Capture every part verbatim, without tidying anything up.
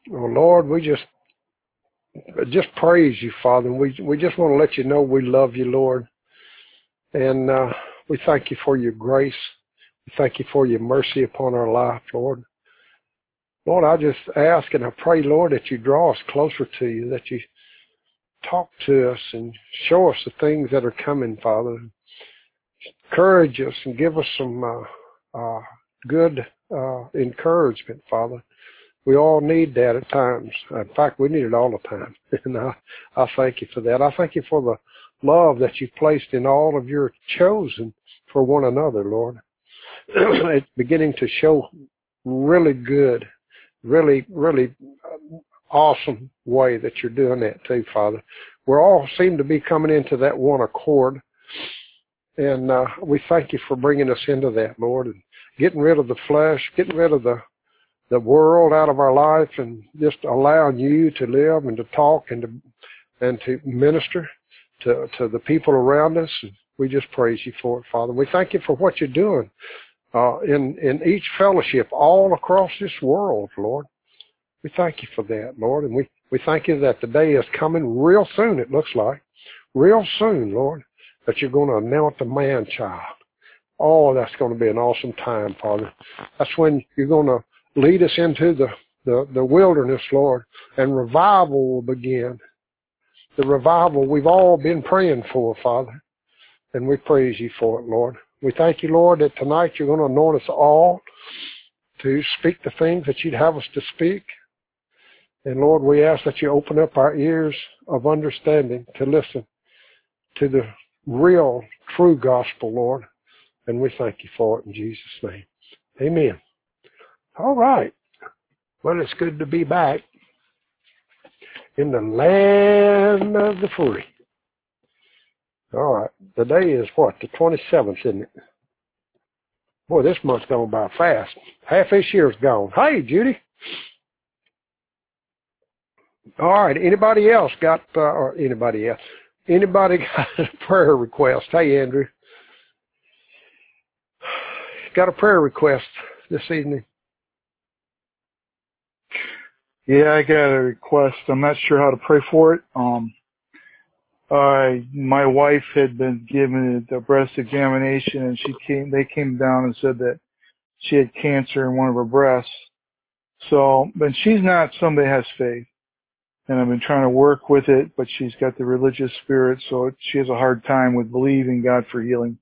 Well, Lord, we just just praise you, Father. And we we just want to let you know we love you, Lord. And uh, we thank you for your grace. We thank you for your mercy upon our life, Lord. Lord, I just ask and I pray, Lord, that you draw us closer to you, that you talk to us and show us the things that are coming, Father. Encourage us and give us some uh, uh, good uh, encouragement, Father. We all need that at times. In fact, we need it all the time. And I, I thank you for that. I thank you for the love that you've placed in all of your chosen for one another, Lord. It's beginning to show really good, really, really awesome way that you're doing that too, Father. We all seem to be coming into that one accord. And uh, we thank you for bringing us into that, Lord, and getting rid of the flesh, getting rid of the, the world out of our life, and just allowing you to live and to talk and to and to minister to, to the people around us. And we just praise you for it, Father. We thank you for what you're doing uh, in, in each fellowship all across this world, Lord. We thank you for that, Lord. And we, we thank you that the day is coming real soon, it looks like. Real soon, Lord, that you're going to anoint the man-child. Oh, that's going to be an awesome time, Father. That's when you're going to lead us into the, the, the wilderness, Lord, and revival will begin. The revival we've all been praying for, Father, and we praise you for it, Lord. We thank you, Lord, that tonight you're going to anoint us all to speak the things that you'd have us to speak. And, Lord, we ask that you open up our ears of understanding to listen to the real, true gospel, Lord. And we thank you for it in Jesus' name. Amen. All right. Well, it's good to be back in the land of the free. All right. Today is what? The twenty-seventh, isn't it? Boy, this month's gone by fast. Half this year's gone. Hey, Judy. All right. Anybody else got, uh, or anybody else? Anybody got a prayer request? Hey, Andrew. Got a prayer request this evening? Yeah, I got a request. I'm not sure how to pray for it. Um, I, my wife had been given a breast examination, and she came. They came down and said that she had cancer in one of her breasts. So, but she's not somebody that has faith, and I've been trying to work with it, but she's got the religious spirit, so it, she has a hard time with believing God for healing.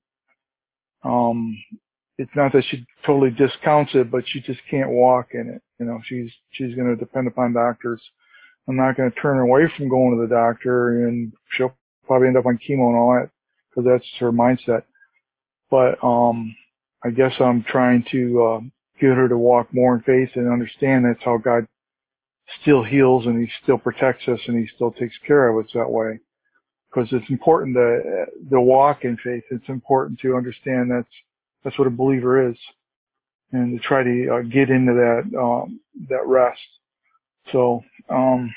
Um, it's not that she totally discounts it, but she just can't walk in it. You know, she's she's going to depend upon doctors. I'm not going to turn her away from going to the doctor, and she'll probably end up on chemo and all that because that's her mindset. But um, I guess I'm trying to uh, get her to walk more in faith and understand that's how God still heals and He still protects us and He still takes care of us that way. Because it's important to to walk in faith. It's important to understand that's that's what a believer is, and to try to uh, get into that um, that rest. So um,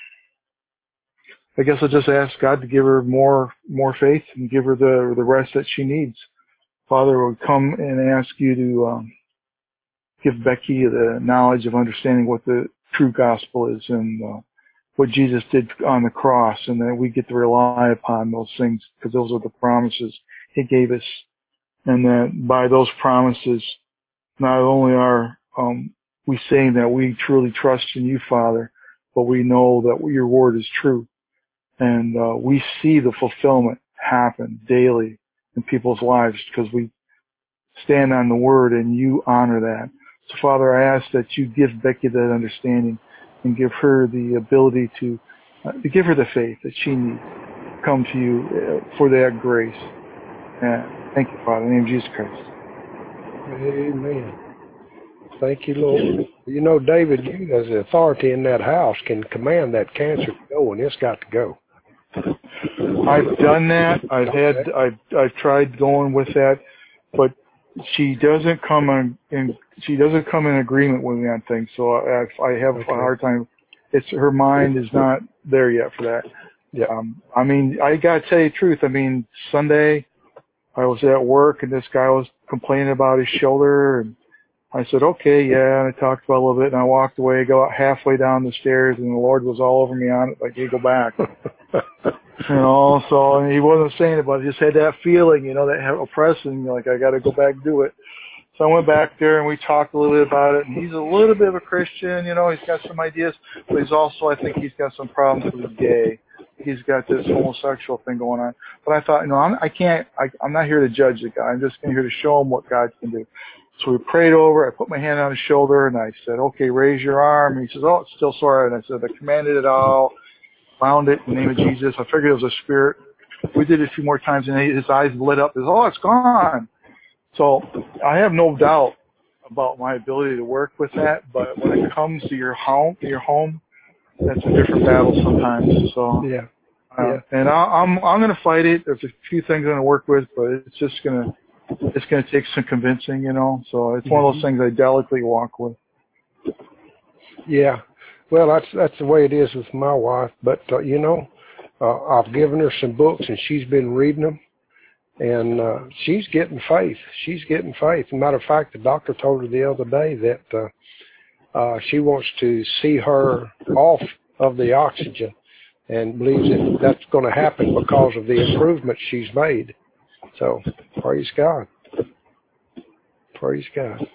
I guess I'll just ask God to give her more more faith and give her the the rest that she needs. Father, would come and ask you to um, give Becky the knowledge of understanding what the true gospel is and uh, what Jesus did on the cross, and that we get to rely upon those things because those are the promises He gave us, and that by those promises, not only are um, we saying that we truly trust in you, Father, but we know that your word is true, and uh, we see the fulfillment happen daily in people's lives because we stand on the word and you honor that. So, Father, I ask that you give Becky that understanding and give her the ability to, uh, to give her the faith that she needs to come to you uh, for that grace. Uh, thank you, Father, in the name of Jesus Christ. Amen. Thank you, Lord. You know, David, you as the authority in that house can command that cancer to go, and it's got to go. I've done that. I've had, I've, I've tried going with that, but she doesn't come in, in she doesn't come in agreement with me on things. So I, I have okay. a hard time. It's her mind is not there yet for that. Yeah. Um, I mean, I gotta tell you the truth. I mean, Sunday I was at work and this guy was complaining about his shoulder, and I said, okay, yeah, and I talked about it a little bit, and I walked away, got halfway down the stairs, and the Lord was all over me on it, like, hey, go back. You know, so and he wasn't saying it, but I just had that feeling, you know, that oppressing, like, I got to go back and do it. So I went back there, and we talked a little bit about it, and he's a little bit of a Christian, you know, he's got some ideas, but he's also, I think he's got some problems because he's gay. He's got this homosexual thing going on. But I thought, you know, I'm, I can't, I, I'm not here to judge the guy. I'm just here to show him what God can do. So we prayed over. I put my hand on his shoulder, and I said, okay, raise your arm. And he says, oh, it's still sore. And I said, I commanded it all, bound it in the name of Jesus. I figured it was a spirit. We did it a few more times, and his eyes lit up. He says, oh, it's gone. So I have no doubt about my ability to work with that. But when it comes to your home, your home, that's a different battle sometimes. So yeah, uh, yeah. and I, I'm I'm going to fight it. There's a few things I'm going to work with, but it's just going to it's going to take some convincing, you know. So it's one of those things I delicately walk with. Yeah. Well, that's that's the way it is with my wife. But uh, you know, uh, I've given her some books, and she's been reading them, and uh, she's getting faith. She's getting faith. As a matter of fact, the doctor told her the other day that uh, uh, she wants to see her off of the oxygen, and believes that that's going to happen because of the improvements she's made. So, praise God. Praise God.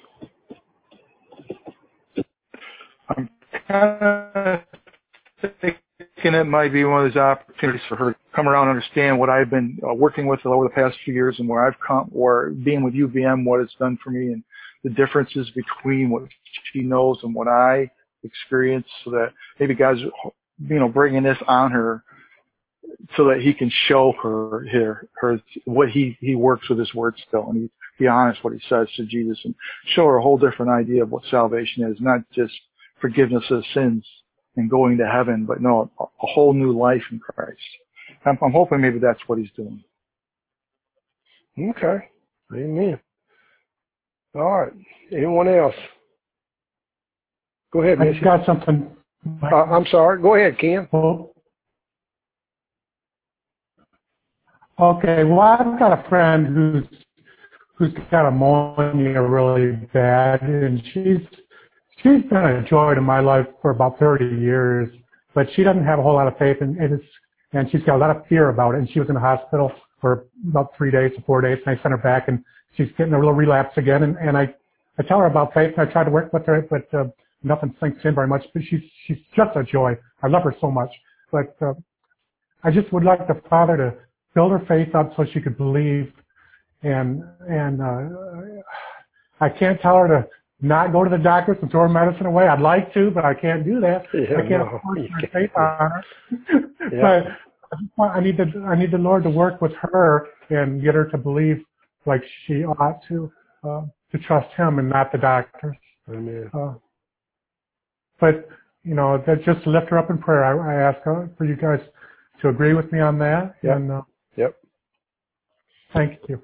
I'm kind of thinking it might be one of those opportunities for her to come around and understand what I've been uh, working with over the past few years and where I've come, or being with U V M, what it's done for me, and the differences between what she knows and what I experience, so that maybe God's, you know, bringing this on her so that he can show her her, her what he, he works with his word still, and he be honest what he says to Jesus, and show her a whole different idea of what salvation is, not just forgiveness of sins and going to heaven, but no, a, a whole new life in Christ. I'm, I'm hoping maybe that's what he's doing. Okay. Amen. All right. Anyone else? Go ahead, I Missy. got something. Uh, I'm sorry. Go ahead, Ken. Oh. Okay. Well, I've got a friend who's who's got ammonia really bad, and she's she's been a joy to my life for about thirty years, but she doesn't have a whole lot of faith, and it's and she's got a lot of fear about it. And she was in the hospital for about three days or four days, and I sent her back, and she's getting a little relapse again. And, and I I tell her about faith, and I try to work with her, but uh, nothing sinks in very much. But she's she's just a joy. I love her so much, but uh, I just would like the Father to build her faith up so she could believe. And and uh, I can't tell her to not go to the doctors and throw her medicine away. I'd like to, but I can't do that. Yeah, I can't no, force you my can't. faith on her. Yeah. But I just want- I need the I need the Lord to work with her and get her to believe like she ought to, uh, to trust Him and not the doctors. Amen. Uh, but you know, that just lift her up in prayer. I, I ask uh, for you guys to agree with me on that. Yep. And uh, Yep. thank you.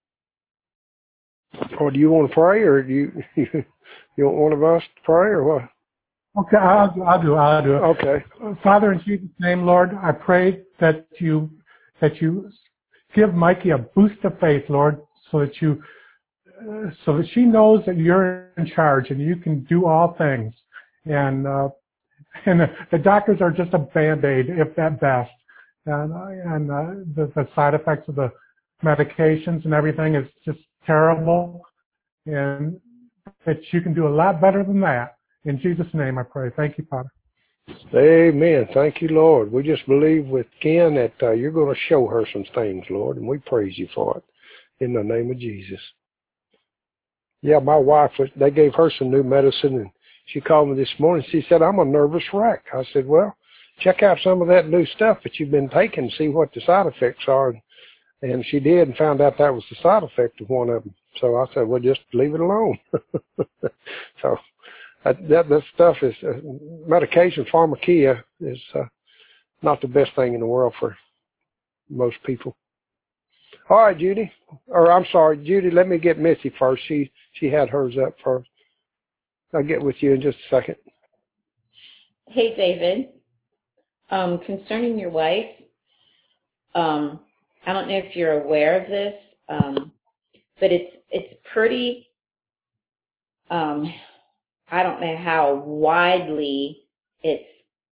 Or do you want to pray, or do you you, you want one of us to pray, or what? Okay, I'll do. I'll do. I'll do. Okay. Father, in Jesus' name, Lord, I pray that you that you give Mikey a boost of faith, Lord, so that you uh, so that she knows that you're in charge and you can do all things. And uh, and the, the doctors are just a band-aid, if at best. And uh, and uh, the, the side effects of the medications and everything is just terrible. And that you can do a lot better than that. In Jesus' name, I pray. Thank you, Father. Amen. Thank you, Lord. We just believe with Ken that uh, you're going to show her some things, Lord, and we praise you for it in the name of Jesus. Yeah, my wife, they gave her some new medicine, and she called me this morning. She said, I'm a nervous wreck. I said, well, check out some of that new stuff that you've been taking, see what the side effects are. And she did, and found out that was the side effect of one of them. So I said, well, just leave it alone. So that, that, that stuff is, uh, medication, pharmakia, is uh, not the best thing in the world for most people. All right, Judy. Or I'm sorry, Judy, let me get Missy first. She she had hers up first. I'll get with you in just a second. Hey, David. Um, concerning your wife, um, I don't know if you're aware of this, um, but it's it's pretty um, I don't know how widely it's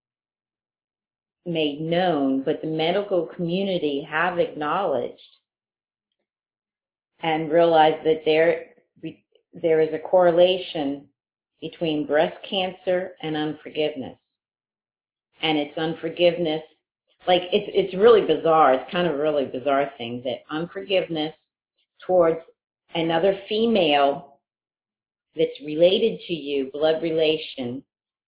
made known, but the medical community have acknowledged and realized that there there is a correlation between breast cancer and unforgiveness. And it's unforgiveness, like it's it's really bizarre. It's kind of a really bizarre thing that unforgiveness towards another female that's related to you, blood relation.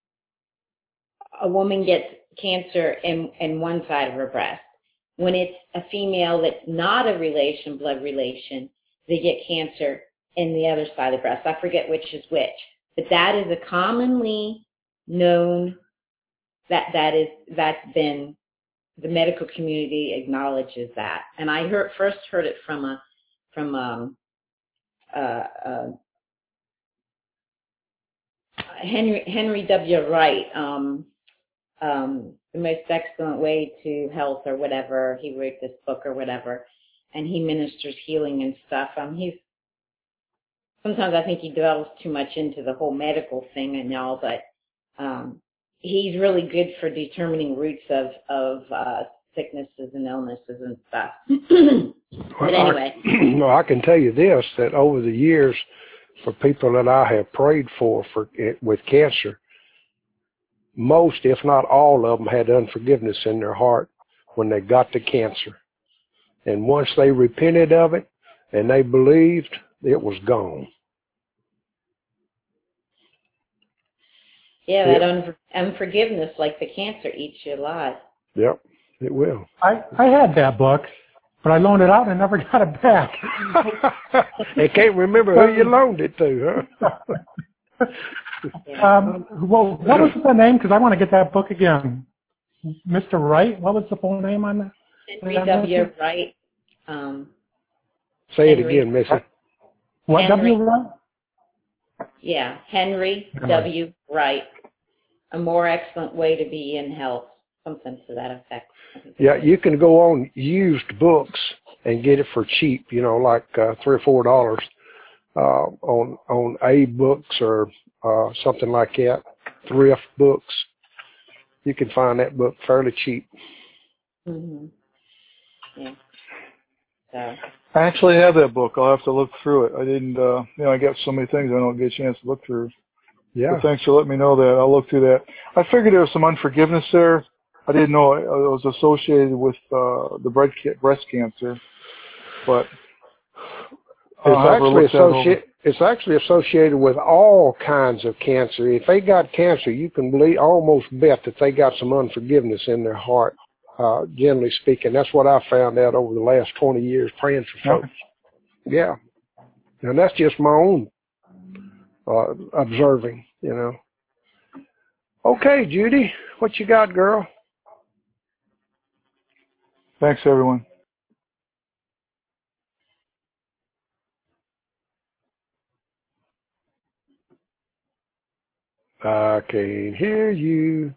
A woman gets cancer in, in one side of her breast. When it's a female that's not a relation, blood relation, they get cancer in the other side of the breast. I forget which is which. But that is a commonly known, that that is, that's been, the medical community acknowledges that. And I heard, first heard it from a, from um, uh, uh, Henry, Henry W. Wright, um, um, The Most Excellent Way to Health or whatever. He wrote this book or whatever, and he ministers healing and stuff. Um, he's sometimes I think he delves too much into the whole medical thing and all, but um, he's really good for determining roots of of uh, sicknesses and illnesses and stuff. But Well, anyway, I, well, I can tell you this, that over the years, for people that I have prayed for, for with cancer, most, if not all of them, had unforgiveness in their heart when they got the cancer. And once they repented of it and they believed, it was gone. yeah, that Yep. un- unforgiveness, like the cancer, eats you alive. Yep, it will. I, I had that book, but I loaned it out and never got it back. I can't remember who you loaned it to, huh? um, well, what was the name? Because I want to get that book again. Mister Wright? What was the full name on that? Henry W. Wright. Um, Say it Henry. again, Missy. What, Henry. W. Wright? Yeah, Henry W. Wright. A More Excellent Way to Be in Health. Something to that effect. Yeah, you can go on used books and get it for cheap, you know, like uh, three or four dollars uh, on on A books or uh, something like that. Thrift books. You can find that book fairly cheap. Mm-hmm. Yeah. So. I actually have that book. I'll have to look through it. I didn't, uh, you know, I got so many things I don't get a chance to look through. Yeah. But thanks for letting me know that. I'll look through that. I figured there was some unforgiveness there. I didn't know it was associated with uh, the breast cancer, but It's I'll have to actually look that over. associated. It's actually associated with all kinds of cancer. If they got cancer, you can believe, almost bet that they got some unforgiveness in their heart. Uh, generally speaking, that's what I found out over the last twenty years praying for folks. Okay. Yeah, and that's just my own uh, observing. You know. Okay, Judy, what you got, girl? Thanks, everyone. I can't hear you.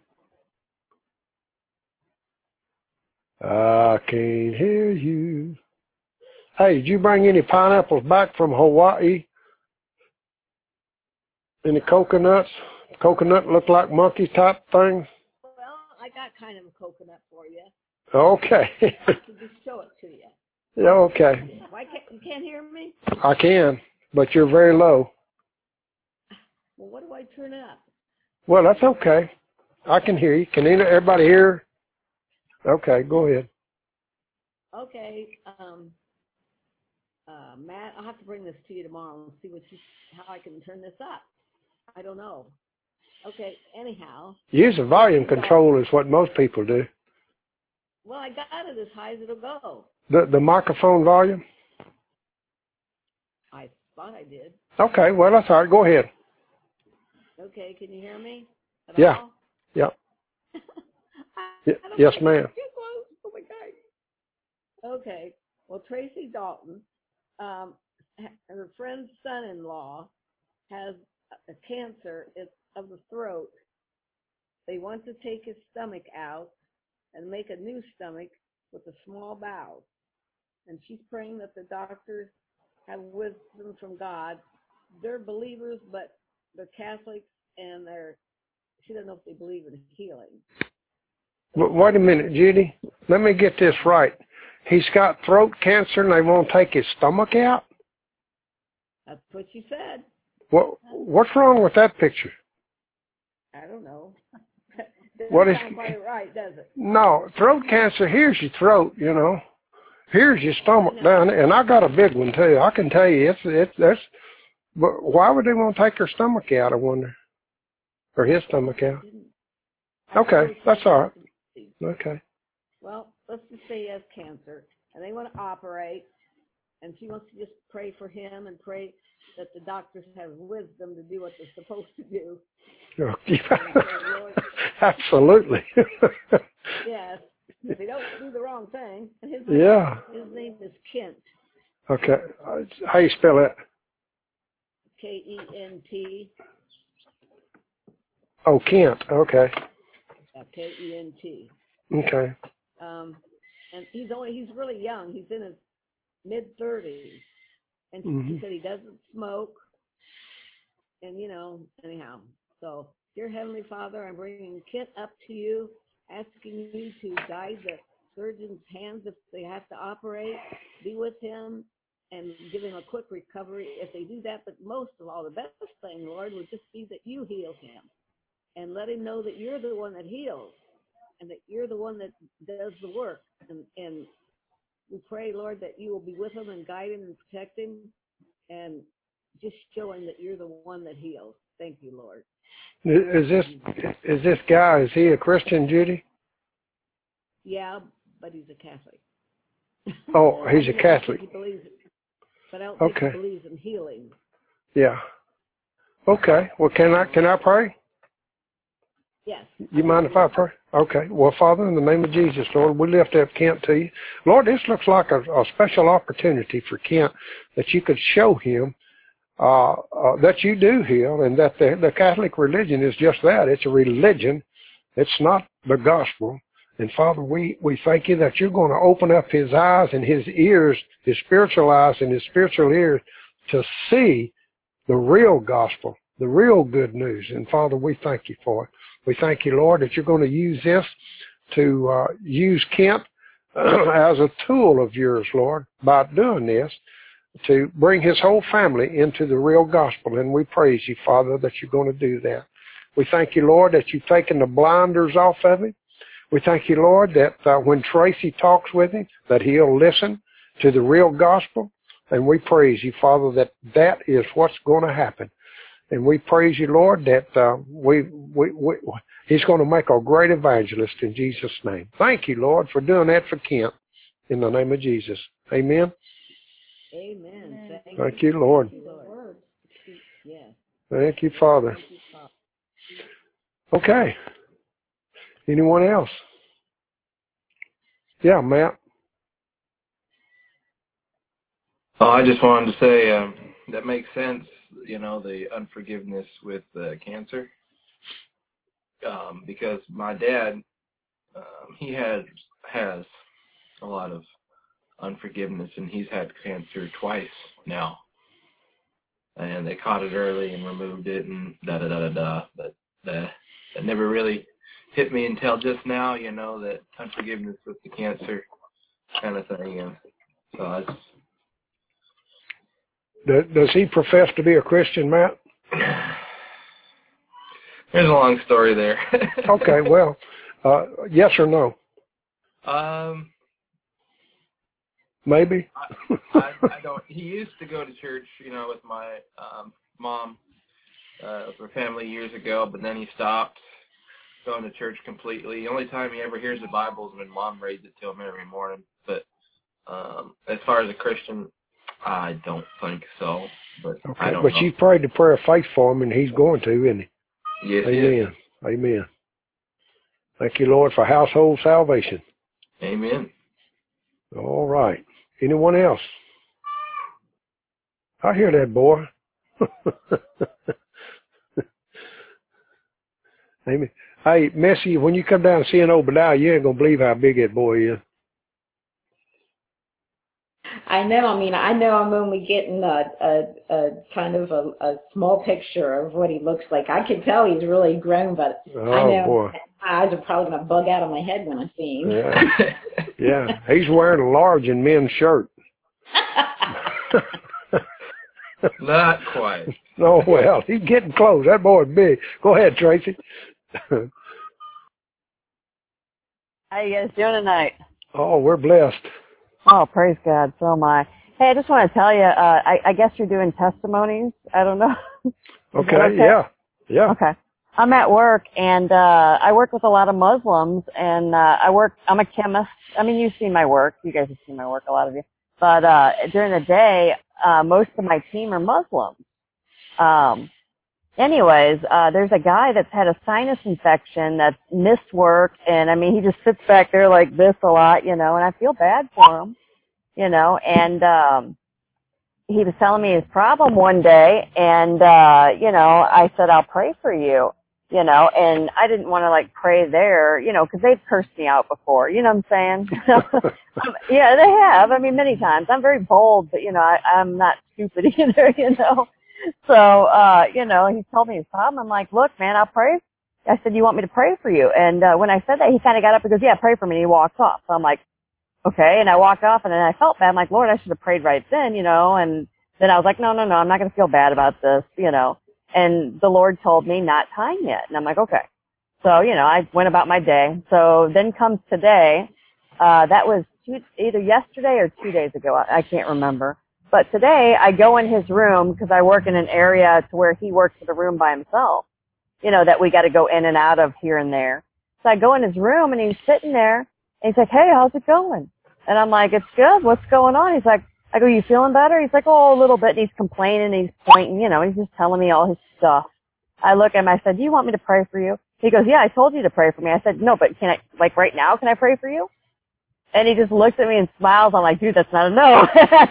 I can't hear you. Hey, did you bring any pineapples back from Hawaii? Any coconuts? Coconut look like monkey type thing? Well, I got kind of a coconut for you. Okay. I can just show it to you. Yeah, okay. Why can't you can't hear me? I can, but you're very low. Well, what do I turn up? Well, that's okay. I can hear you. Can everybody hear? Okay, go ahead. Okay, um, uh, Matt, I'll have to bring this to you tomorrow and see what you, how I can turn this up. I don't know. Okay, anyhow. Use the volume control is what most people do. Well, I got it as high as it'll go. The the microphone volume? I thought I did. Okay, well, that's all right. Go ahead. Okay, can you hear me at Yeah. all? Yeah. I, Y- yes, ma'am. Oh, my God. Okay, well, Tracy Dalton, um, her friend's son-in-law has a cancer of the throat. They want to take his stomach out and make a new stomach with a small bowel. And she's praying that the doctors have wisdom from God. They're believers, but they're Catholics and they're, she doesn't know if they believe in healing. But wait a minute, Judy. Let me get this right. He's got throat cancer and they won't take his stomach out? That's what she said. What What's wrong with that picture? I don't know. Doesn't What is? sound quite right, does it? No, throat cancer. Here's your throat. You know, here's your stomach down, and I got a big one too. I can tell you, it's it's that's. But why would they want to take her stomach out? I wonder, or his stomach out. Okay, that's all right. Okay. Well, let's just say he has cancer, and they want to operate, and she wants to just pray for him and pray that the doctors have wisdom to do what they're supposed to do. Absolutely. Yes, they don't do the wrong thing. And his yeah. Name, his name is Kent. Okay. How you spell it? K E N T. Oh, Kent. Okay. Uh, K E N T. Okay. Um, and he's only he's really young. He's in his mid thirties, and mm-hmm. he said he doesn't smoke. And you know, anyhow. So, dear Heavenly Father, I'm bringing Kent up to you, asking you to guide the surgeon's hands if they have to operate. Be with him and give him a quick recovery if they do that. But most of all, the best thing, Lord, would just be that you heal him and let him know that you're the one that heals and that you're the one that does the work. And, and we pray, Lord, that you will be with him and guide him and protect him and just show him that you're the one that heals. Thank you, Lord. Is this is this guy, is he a Christian, Judy? Yeah, but he's a Catholic. Oh, he's a Catholic. He believes, but I don't okay. think he believes in healing. Yeah. Okay. Well, can I can I pray? Yes. You mind if I pray? Okay. Well, Father, in the name of Jesus, Lord, we lift up Kent to you. Lord, this looks like a, a special opportunity for Kent that you could show him Uh, uh, that you do heal, and that the, the Catholic religion is just that. It's a religion. It's not the gospel. And Father, we, we thank you that you're going to open up his eyes and his ears, his spiritual eyes and his spiritual ears to see the real gospel, the real good news. And Father, we thank you for it. We thank you, Lord, that you're going to use this to uh, use Kent uh, as a tool of yours, Lord, by doing this, to bring his whole family into the real gospel. And we praise you, Father, that you're going to do that. We thank you, Lord, that you've taken the blinders off of him. We thank you, Lord, that uh, when Tracy talks with him, that he'll listen to the real gospel. And we praise you, Father, that that is what's going to happen. And we praise you, Lord, that uh, we, we, we, he's going to make a great evangelist in Jesus' name. Thank you, Lord, for doing that for Kent. In the name of Jesus. Amen. Amen. Thank, Thank you, Lord. Thank you, Lord. Yes. Thank you, Father. Thank you, Father. Okay. Anyone else? Yeah, Matt. Oh, I just wanted to say um, that makes sense, you know, the unforgiveness with uh, cancer. Um, because my dad, um, he had has a lot of unforgiveness, and he's had cancer twice now. And they caught it early and removed it and da-da-da-da-da. But that, that never really hit me until just now, you know, that unforgiveness with the cancer kind of thing. And so I just... Does he profess to be a Christian, Matt? There's a long story there. Okay, well, uh, yes or no? Um... Maybe. I, I, I don't. He used to go to church, you know, with my um, mom, uh, with her family years ago, but then he stopped going to church completely. The only time he ever hears the Bible is when Mom reads it to him every morning. But um, as far as a Christian, I don't think so. But okay, I don't but know. you prayed the prayer of faith for him, and he's going to, isn't he? Yes, Amen. yes. Amen. Thank you, Lord, for household salvation. Amen. All right. Anyone else? I hear that, boy. Amen. Hey, Messy, when you come down and see an Obadiah, you ain't going to believe how big that boy is. I know. I mean, I know I'm only getting a, a, a kind of a, a small picture of what he looks like. I can tell he's really grown, but Oh, I know boy. my eyes are probably going to bug out of my head when I see him. Yeah. Yeah. He's wearing a large in men's shirt. Not quite. Oh, well, he's getting close. That boy's big. Go ahead, Tracy. How you guys doing tonight? Oh, we're blessed. Oh, praise God. So am I. Hey, I just want to tell you, uh, I, I guess you're doing testimonies. I don't know. Okay, okay? yeah. Yeah. Okay. I'm at work, and uh, I work with a lot of Muslims, and uh, I work, I'm a chemist. I mean, you've seen my work. You guys have seen my work, a lot of you. But uh, during the day, uh, most of my team are Muslims. Um, anyways, uh, there's a guy that's had a sinus infection that's missed work, and I mean, he just sits back there like this a lot, you know, and I feel bad for him, you know, and um, he was telling me his problem one day, and, uh, you know, I said, I'll pray for you, you know, and I didn't want to, like, pray there, you know, because they've cursed me out before, you know what I'm saying? Yeah, they have. I mean, many times. I'm very bold, but, you know, I, I'm not stupid either, you know. So, uh, you know, he told me his problem. I'm like, look, man, I'll pray. I said, you want me to pray for you? And uh, when I said that, he kind of got up and goes, yeah, pray for me. And he walked off. So I'm like, okay. And I walked off, and then I felt bad. I'm like, Lord, I should have prayed right then, you know. And then I was like, no, no, no, I'm not going to feel bad about this, you know. And the Lord told me not time yet. And I'm like, okay. So, you know, I went about my day. So then comes today. Uh, that was two, either yesterday or two days ago. I, I can't remember. But today I go in his room because I work in an area to where he works in a room by himself, you know, that we got to go in and out of here and there. So I go in his room, and he's sitting there, and he's like, hey, how's it going? And I'm like, it's good. What's going on? He's like, I go, you feeling better? He's like, oh, a little bit. And he's complaining, and he's pointing, you know, he's just telling me all his stuff. I look at him, I said, do you want me to pray for you? He goes, yeah, I told you to pray for me. I said, no, but can I, like right now, can I pray for you? And he just looks at me and smiles. I'm like, dude, that's not a no.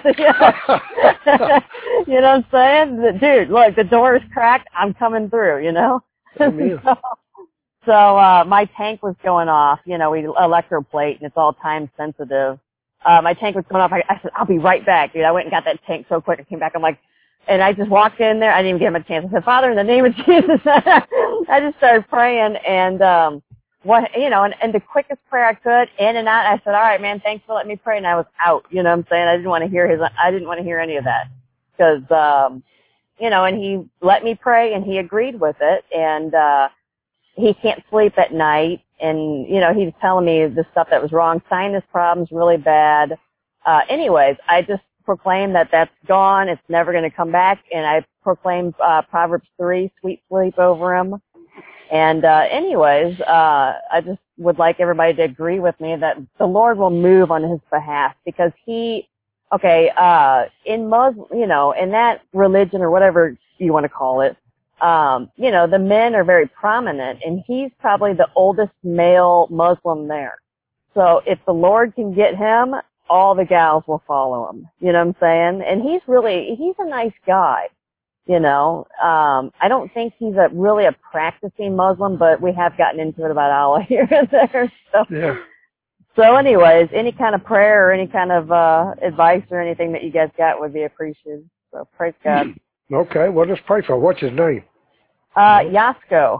You know what I'm saying? Dude, look, the door is cracked. I'm coming through, you know? Amen. so, so uh, my tank was going off. You know, we electroplate, and it's all time sensitive. Uh, my tank was going off. I, I said, I'll be right back, dude. I went and got that tank so quick. I came back. I'm like, and I just walked in there. I didn't even give him a chance. I said, Father, in the name of Jesus. I just started praying, and, um, what, you know, and, and the quickest prayer I could, in and out. I said, all right, man, thanks for letting me pray. And I was out, you know what I'm saying? I didn't want to hear his, I didn't want to hear any of that. Cause, um, you know, and he let me pray, and he agreed with it. And, uh, he can't sleep at night. And, you know, he was telling me the stuff that was wrong, sinus problems really bad. Uh, anyways, I just proclaim that that's gone. It's never going to come back. And I proclaim, uh, Proverbs three, sweet sleep over him. And, uh, anyways, uh, I just would like everybody to agree with me that the Lord will move on his behalf, because he, okay, uh, in Muslim, you know, in that religion or whatever you want to call it, um, you know, the men are very prominent, and he's probably the oldest male Muslim there. So if the Lord can get him, all the gals will follow him. You know what I'm saying? And he's really, he's a nice guy. You know, um, I don't think he's a really a practicing Muslim, but we have gotten into it about Allah here and there. So, Yeah. so anyways, any kind of prayer or any kind of uh, advice or anything that you guys got would be appreciated. So praise God. Okay, well, let's pray for him. What's his name? Uh, Yasko.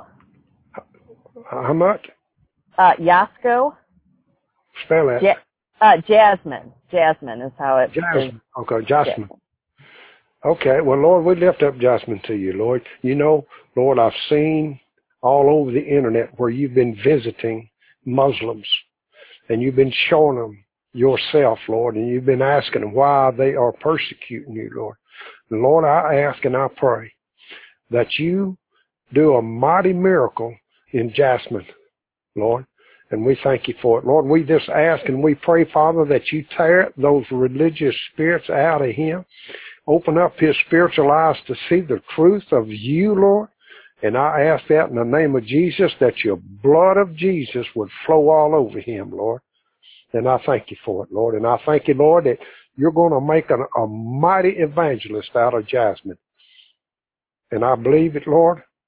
How much? Uh, Yasko. Spell that. Ja- uh, Jasmine. Jasmine is how it Jasmine. is. Okay, Jasmine. Jasmine. Okay, well, Lord, we lift up Jasmine to you, Lord. You know, Lord, I've seen all over the internet where you've been visiting Muslims, and you've been showing them yourself, Lord, and you've been asking them why they are persecuting you, Lord. And Lord, I ask and I pray that you do a mighty miracle in Jasmine, Lord, and we thank you for it. Lord, we just ask and we pray, Father, that you tear those religious spirits out of him. Open up his spiritual eyes to see the truth of you, Lord. And I ask that in the name of Jesus, that your blood of Jesus would flow all over him, Lord. And I thank you for it, Lord. And I thank you, Lord, that you're going to make an, a mighty evangelist out of Jasmine. And I believe it, Lord.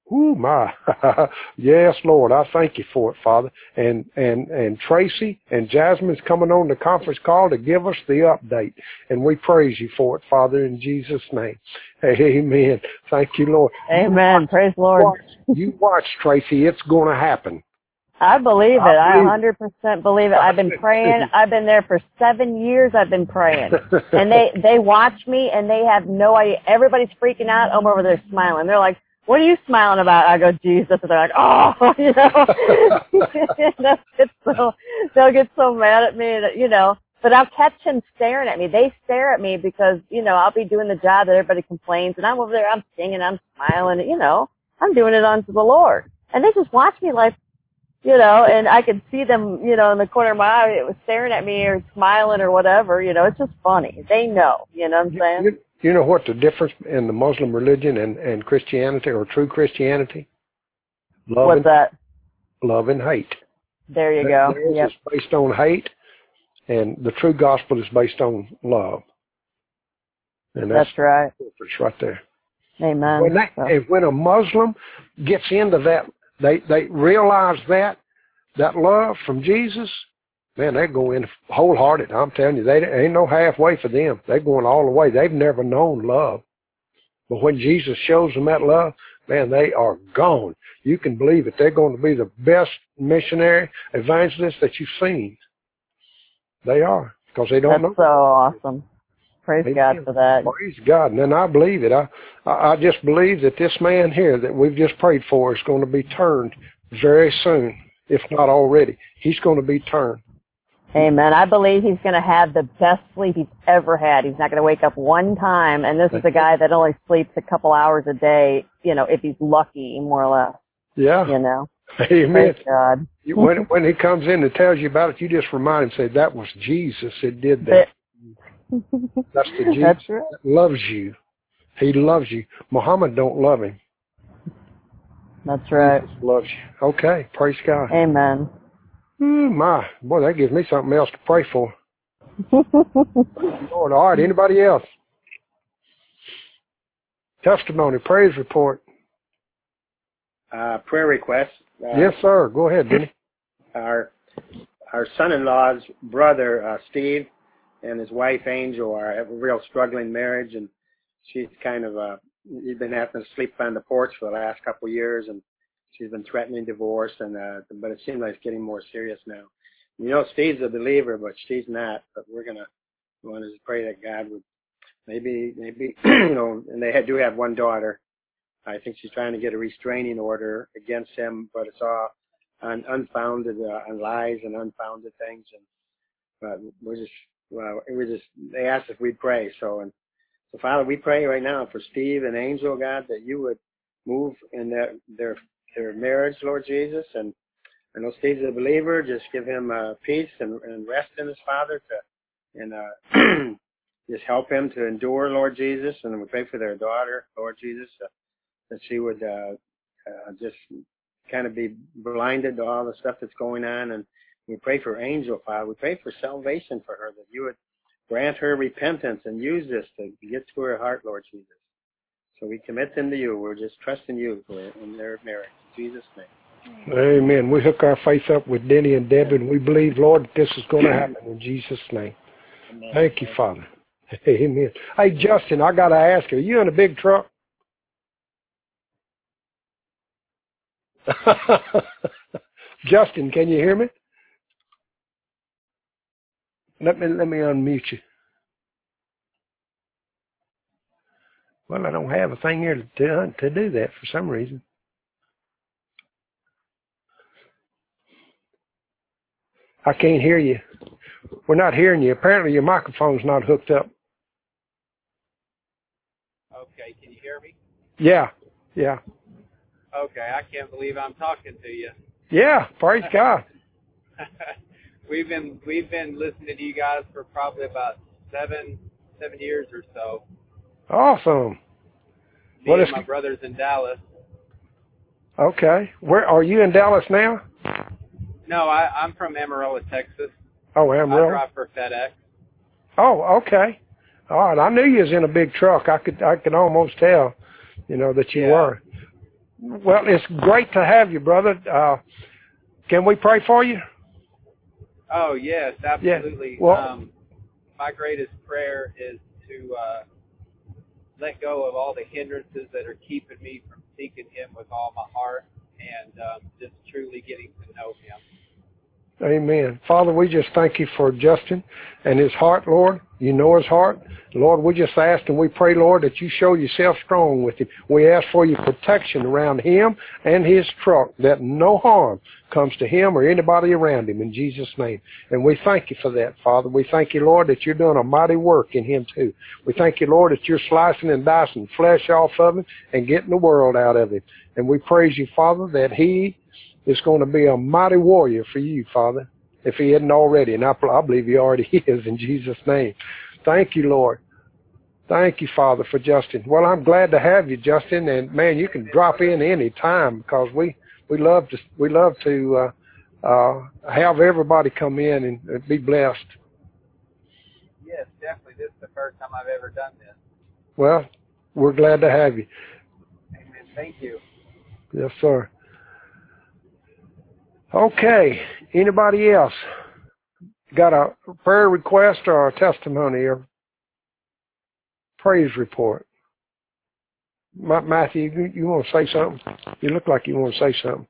Ooh, my. Yes, Lord, I thank you for it, Father. And, and, and Tracy and Jasmine's coming on the conference call to give us the update. And we praise you for it, Father, in Jesus' name. Amen. Thank you, Lord. Amen. Praise the Lord. Watch, you watch, Tracy. It's going to happen. I believe it. I I believe one hundred percent believe it. I've been praying. I've been there for seven years. I've been praying. And they, they watch me and they have no idea. Everybody's freaking out. I'm over there smiling. They're like, what are you smiling about? I go, Jesus. And they're like, oh, you know. they'll, get so, they'll get so mad at me, that, you know. But I'll catch them staring at me. They stare at me because, you know, I'll be doing the job that everybody complains. And I'm over there, I'm singing, I'm smiling, you know. I'm doing it unto the Lord. And they just watch me like, you know, and I could see them, you know, in the corner of my eye, it was staring at me or smiling or whatever, you know, it's just funny. They know, you know what I'm saying? You, you know what the difference in the Muslim religion and, and Christianity or true Christianity? Love What's and, that? Love and hate. There you go. Theirs Yep. is based on hate, and the true gospel is based on love. And that's, that's right. It's right there. Amen. When, that, so. when a Muslim gets into that, they, they realize that, that love from Jesus, man, they go in wholehearted. I'm telling you, they ain't no halfway for them. They're going all the way. They've never known love. But when Jesus shows them that love, man, they are gone. You can believe it. They're going to be the best missionary evangelists that you've seen. They are, because they don't That's know. so awesome. Praise Amen. God for that. Praise God. And then I believe it. I, I just believe that this man here that we've just prayed for is going to be turned very soon, if not already. He's going to be turned. Amen. I believe he's going to have the best sleep he's ever had. He's not going to wake up one time. And this is a guy that only sleeps a couple hours a day, you know, if he's lucky, more or less. Yeah. You know. Amen. Praise God. when, when he comes in and tells you about it, you just remind him, say, that was Jesus that did that. That's the Jesus That's right. that loves you. He loves you. Muhammad don't love him. That's right. Jesus loves you. Okay. Praise God. Amen. Ooh, my. Boy, that gives me something else to pray for. Lord, all right. Anybody else? Testimony, praise report. Uh, prayer request. Uh, Yes, sir. Go ahead, Denny. Our our son-in-law's brother, uh, Steve, and his wife, Angel, are have a real struggling marriage, and she's kind of, uh, he's been having to sleep on the porch for the last couple of years, and she's been threatening divorce, and uh, but it seems like it's getting more serious now. You know, Steve's a believer, but she's not, but we're going to want to pray that God would maybe, maybe, you know, and they had, do have one daughter. I think she's trying to get a restraining order against him, but it's all on unfounded, uh, on lies and unfounded things. And uh, we're just, well, we just, they asked if we'd pray. So, and so, Father, we pray right now for Steve and Angel, God, that you would move in their their their marriage, Lord Jesus. And I know Steve's a believer. Just give him uh, peace and, and rest in his Father, to and uh, just help him to endure, Lord Jesus. And we pray for their daughter, Lord Jesus. Uh, that she would uh, uh, just kind of be blinded to all the stuff that's going on. And we pray for Angel, Father. We pray for salvation for her, that you would grant her repentance and use this to get to her heart, Lord Jesus. So we commit them to you. We're just trusting you for in their marriage. In Jesus' name. Amen. We hook our faith up with Denny and Debbie, and we believe, Lord, that this is going to happen in Jesus' name. Amen. Thank you, Father. Amen. Hey, Justin, I got to ask you, are you in a big truck? Justin, can you hear me? Let me let me unmute you. Well, I don't have a thing here to to do that for some reason. I can't hear you. We're not hearing you. Apparently, your microphone's not hooked up. Okay, can you hear me? Yeah, yeah. Okay, I can't believe I'm talking to you. Yeah, praise God. we've been we've been listening to you guys for probably about seven seven years or so. Awesome. Me What and is my brother's in Dallas. Okay. Where are you in Dallas now? No, I, I'm from Amarillo, Texas. Oh, Amarillo. I drive for FedEx. Oh, okay. All right. I knew you was in a big truck. I could I could almost tell, you know, that you Yeah. were. Well, it's great to have you, brother. Uh, can we pray for you? Oh, yes, absolutely. Yeah. Well, um, my greatest prayer is to uh, let go of all the hindrances that are keeping me from seeking him with all my heart and um, just truly getting to know him. Amen. Father, we just thank you for Justin and his heart, Lord. You know his heart. Lord, we just ask and we pray, Lord, that you show yourself strong with him. We ask for your protection around him and his truck, that no harm comes to him or anybody around him in Jesus' name. And we thank you for that, Father. We thank you, Lord, that you're doing a mighty work in him too. We thank you, Lord, that you're slicing and dicing flesh off of him and getting the world out of him. And we praise you, Father, that he is going to be a mighty warrior for you, Father, if he isn't already. And I, I believe he already is in Jesus' name. Thank you, Lord. Thank you, Father, for Justin. Well, I'm glad to have you, Justin. And, man, you can drop in any time because we, we love to, we love to uh, uh, have everybody come in and be blessed. Yes, definitely. This is the first time I've ever done this. Well, we're glad to have you. Amen. Thank you. Yes, sir. Okay, anybody else got a prayer request or a testimony or praise report? Matthew, you, you want to say something? You look like you want to say something.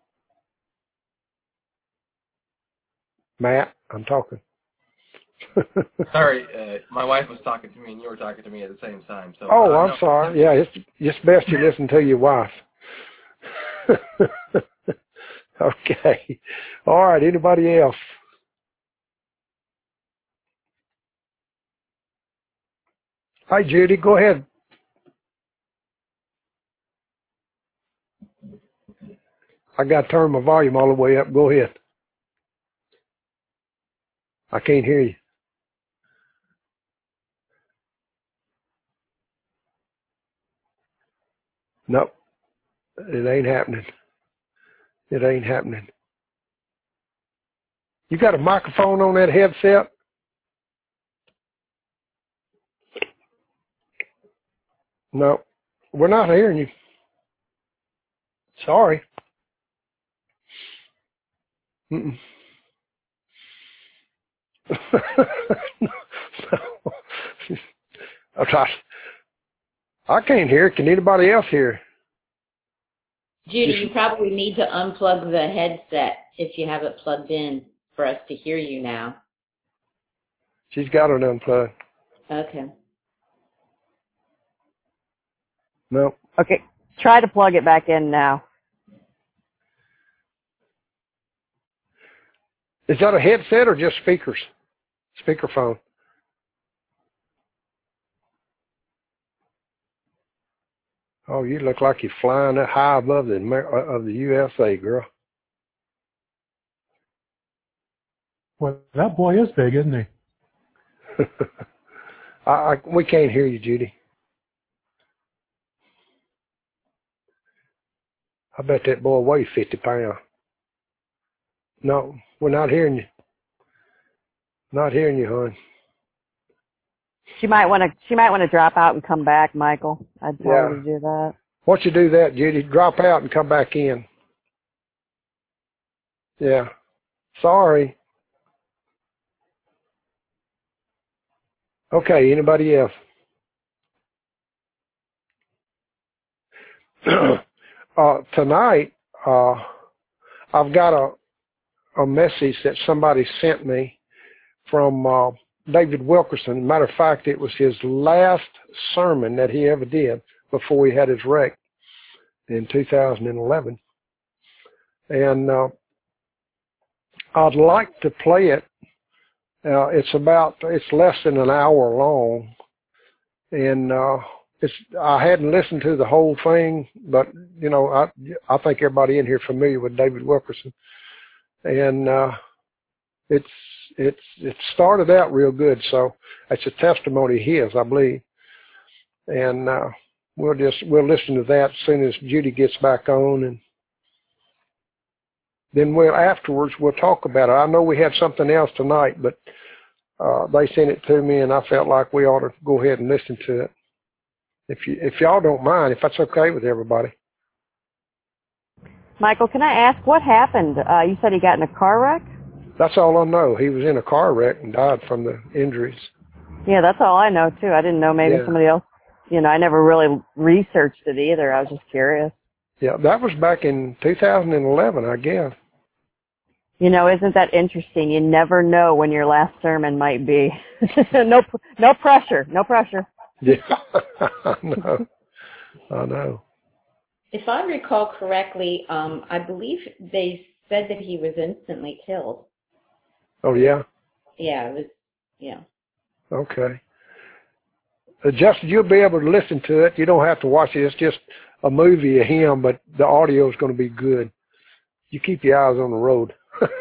Matt, I'm talking. Sorry, uh, my wife was talking to me and you were talking to me at the same time. So oh, uh, I'm no. sorry. Yeah, it's it's best you listen to your wife. Okay. All right, anybody else? Hi, Judy, go ahead. I got to turn my volume all the way up. Go ahead. I can't hear you. Nope. It ain't happening. It ain't happening. You got a microphone on that headset? No. We're not hearing you. Sorry. Mm-mm. I can't hear. Can anybody else hear? Judy, you probably need to unplug the headset if you have it plugged in for us to hear you now. She's got it unplugged. Okay. No. Okay, try to plug it back in now. Is that a headset or just speakers? Speakerphone. Oh, you look like you're flying that high above the of the U S A, girl. Well, that boy is big, isn't he? I, I, we can't hear you, Judy. I bet that boy weighs fifty pounds. No, we're not hearing you. Not hearing you, hon. She might want to. She might want to drop out and come back, Michael. I'd tell Yeah. her to do that. Why don't you do that, Judy? Drop out and come back in. Yeah. Sorry. Okay, anybody else? uh, tonight, uh, I've got a, a message that somebody sent me from uh, David Wilkerson. Matter of fact, it was his last sermon that he ever did before he had his wreck in two thousand eleven. And uh, I'd like to play it. Uh, it's about, it's less than an hour long. And uh, it's, I hadn't listened to the whole thing, but, you know, I, I think everybody in here familiar with David Wilkerson. And uh, it's, it's, it started out real good. So it's a testimony of his, I believe. And uh, we'll just, we'll listen to that as soon as Judy gets back on. And then we'll, afterwards, we'll talk about it. I know we had something else tonight, but uh, they sent it to me and I felt like we ought to go ahead and listen to it. If you, if y'all don't mind, if that's okay with everybody. Michael, can I ask what happened? Uh, you said he got in a car wreck? That's all I know. He was in a car wreck and died from the injuries. Yeah, that's all I know, too. I didn't know maybe Yeah. somebody else. You know, I never really researched it either. I was just curious. Yeah, that was back in two thousand eleven, I guess. You know, isn't that interesting? You never know when your last sermon might be. no, no pressure. No pressure. Yeah, I know. I know. If I recall correctly, um, I believe they said that he was instantly killed. Oh, yeah? Yeah, it was, yeah. Okay. Uh, Justin, you'll be able to listen to it. You don't have to watch it. It's just a movie of him, but the audio is going to be good. You keep your eyes on the road.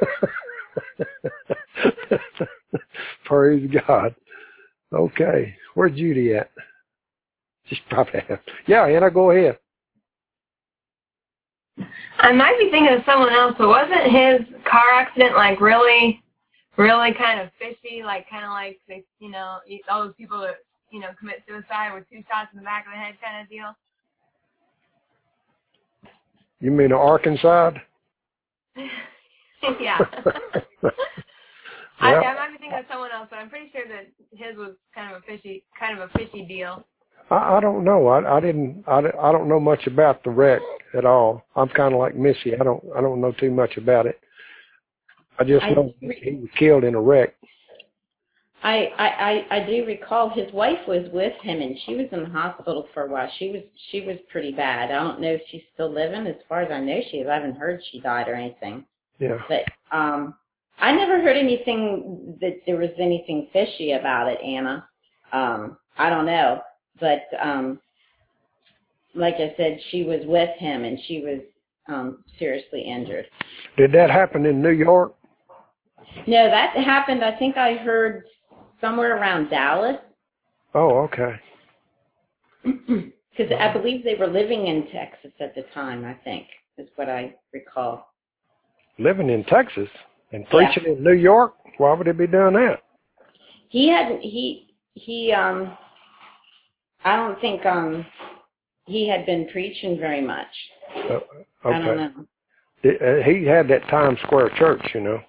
Praise God. Okay. Where's Judy at? She's probably have. Yeah, Anna, go ahead. I might be thinking of someone else, but wasn't his car accident like really, really kind of fishy? Like kind of like they, you know, all those people that you know commit suicide with two shots in the back of the head kind of deal. You mean Arkansas? Yeah. I, I might be thinking of someone else, but I'm pretty sure that his was kind of a fishy, kind of a fishy deal. I, I don't know. I, I didn't. I, I don't know much about the wreck at all. I'm kind of like Missy. I don't. I don't know too much about it. I just I, know he was killed in a wreck. I, I, I I do recall his wife was with him, and she was in the hospital for a while. She was she was pretty bad. I don't know if she's still living. As far as I know, she is. I haven't heard she died or anything. Yeah. But um, I never heard anything that there was anything fishy about it, Anna. Um, I don't know, but um, like I said, she was with him, and she was um, seriously injured. Did that happen in New York? No, that happened. I think I heard somewhere around Dallas. Oh, okay. Because I believe they were living in Texas at the time, I think, is what I recall. Living in Texas and preaching yeah. in New York? Why would he be doing that? He hadn't, he, he, um, I don't think, um, he had been preaching very much. Uh, okay. I don't know. He had that Times Square church, you know.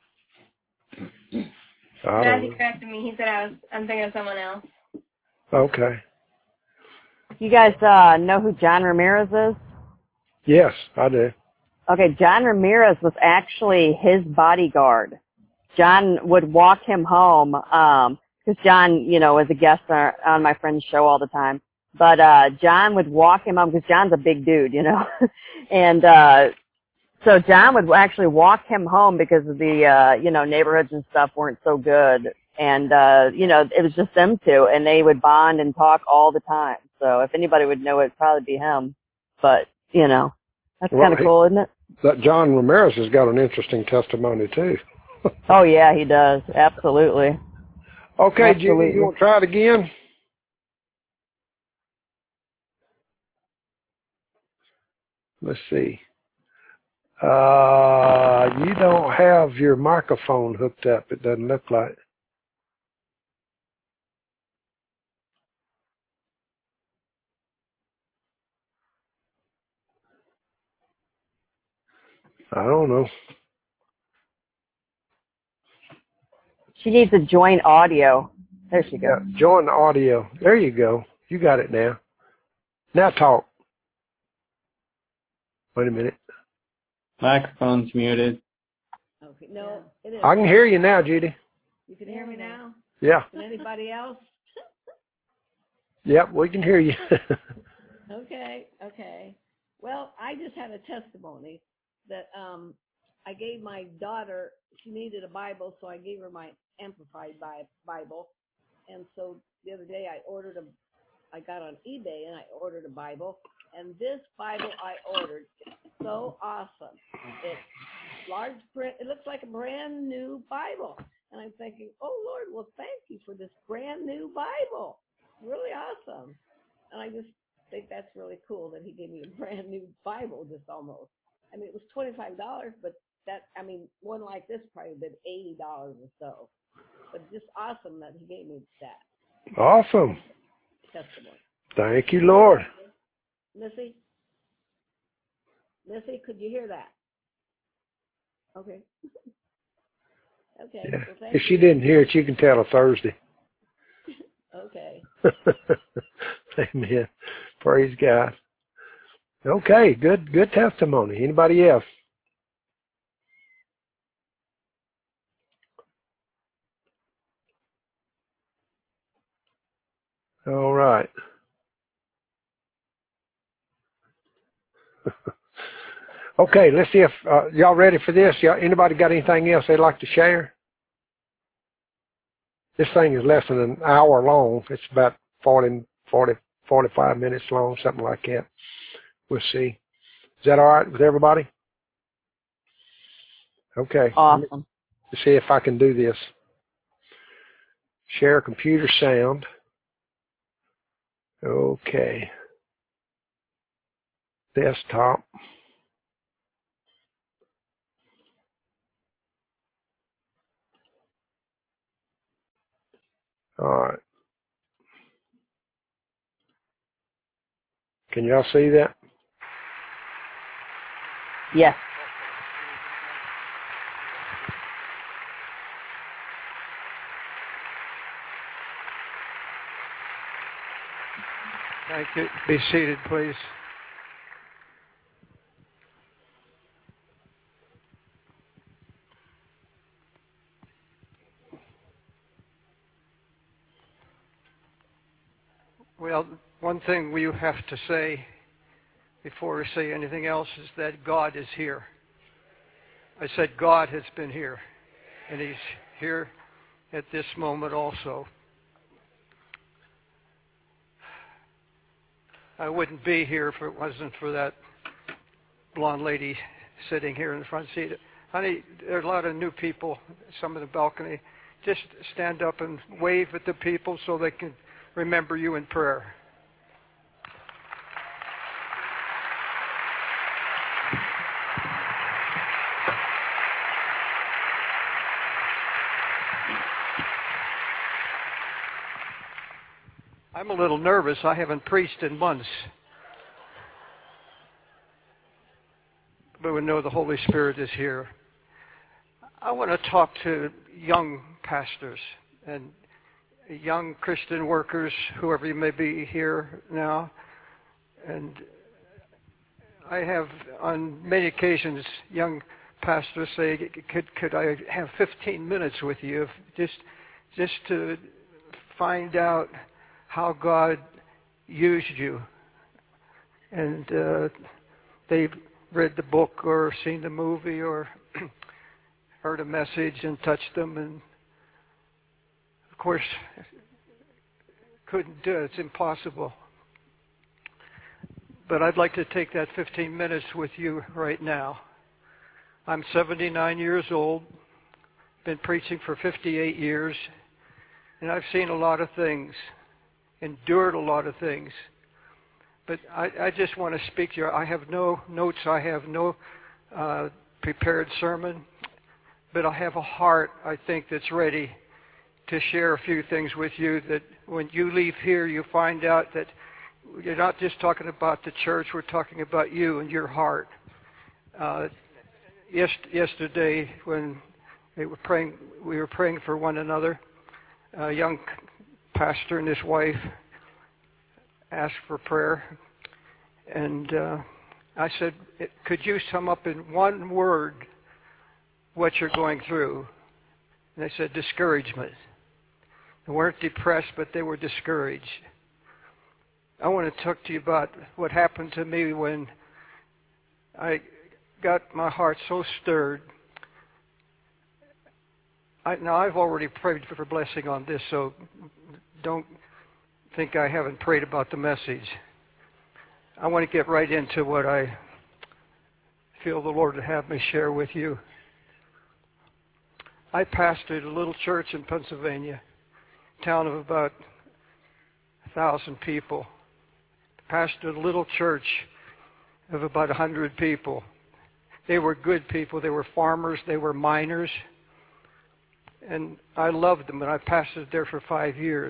I no, he corrected me. He said I was, I'm thinking of someone else. Okay. You guys uh, know who John Ramirez is? Yes, I do. Okay, John Ramirez was actually his bodyguard. John would walk him home, um, because John, you know, was a guest on, on my friend's show all the time. But uh, John would walk him home because John's a big dude, you know. and uh, so John would actually walk him home because the, uh, you know, neighborhoods and stuff weren't so good. And, uh, you know, it was just them two, and they would bond and talk all the time. So if anybody would know, it'd probably be him. But, you know, that's well, kind of cool, isn't it? That John Ramirez has got an interesting testimony, too. Oh, yeah, he does. Absolutely. Okay, Absolutely. Judy, you want to try it again? Let's see. Uh, you don't have your microphone hooked up, it doesn't look like. I don't know. She needs to join audio. There she goes. Yeah, join the audio. There you go. You got it now. Now talk. Wait a minute. Microphone's muted. Okay, no, it is. I can hear you now, Judy. You can hear me now? Yeah. Can anybody else? Yep, we can hear you. Okay, okay. Well, I just had a testimony that um, I gave my daughter, she needed a Bible, so I gave her my Amplified Bible. And so the other day I ordered a, I got on eBay and I ordered a Bible. And this Bible I ordered is so awesome. It's large print. It looks like a brand new Bible. And I'm thinking, oh, Lord, well, thank you for this brand new Bible. Really awesome. And I just think that's really cool that he gave me a brand new Bible, just almost. I mean, it was twenty-five dollars, but that, I mean, one like this probably been eighty dollars or so. But just awesome that he gave me that. Awesome. Testimony. Thank you, Lord. Missy? Missy, could you hear that? Okay. Okay. Yeah. Well, thank If she you. didn't hear it, you can tell her Thursday. Okay. Amen. Praise God. Okay, good good testimony. Anybody else? All right. Okay, let's see if uh, y'all ready for this. Y'all, anybody got anything else they'd like to share? This thing is less than an hour long. It's about forty, forty, forty-five minutes long, something like that. We'll see. Is that all right with everybody? Okay. Awesome. Let's see if I can do this. Share computer sound. Okay. Desktop. All right. Can y'all see that? Yes. Thank you. Be seated, please. Well, one thing we have to say before we say anything else is that God is here. I said God has been here, and He's here at this moment also. I wouldn't be here if it wasn't for that blonde lady sitting here in the front seat. Honey, there are a lot of new people, some in the balcony. Just stand up and wave at the people so they can remember you in prayer. I'm a little nervous. I haven't preached in months. But we know the Holy Spirit is here. I want to talk to young pastors and young Christian workers, whoever you may be here now. And I have, on many occasions, young pastors say, could, could I have fifteen minutes with you, just, just to find out how God used you. And uh, they've read the book or seen the movie or heard a message and touched them, and of course couldn't do it. It's impossible. But I'd like to take that fifteen minutes with you right now. I'm seventy-nine years old, been preaching for fifty-eight years, and I've seen a lot of things, endured a lot of things. But I, I just want to speak to you. I have no notes. I have no uh, prepared sermon. But I have a heart, I think, that's ready to share a few things with you, that when you leave here, you find out that you're not just talking about the church. We're talking about you and your heart. Uh, yes, yesterday, when we were praying, we were praying for one another. A young pastor and his wife asked for prayer, and uh, I said, could you sum up in one word what you're going through? And they said, discouragement. They weren't depressed, but they were discouraged. I want to talk to you about what happened to me when I got my heart so stirred. I, now, I've already prayed for blessing on this, so don't think I haven't prayed about the message. I want to get right into what I feel the Lord would have me share with you. I pastored a little church in Pennsylvania, a town of about a thousand people. Pastored a little church of about a hundred people. They were good people. They were farmers. They were miners. And I loved them, and I pastored there for five years.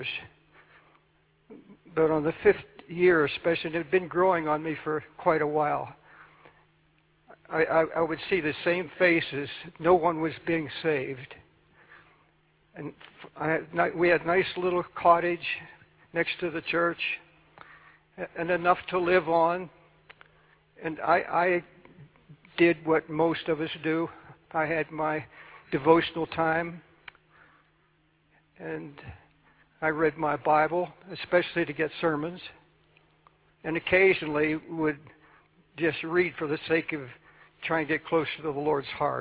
But on the fifth year especially, it had been growing on me for quite a while. I, I, I would see the same faces. No one was being saved. And I had, we had a nice little cottage next to the church and enough to live on. And I, I did what most of us do. I had my devotional time, and I read my Bible, especially to get sermons, and occasionally would just read for the sake of trying to get closer to the Lord's heart.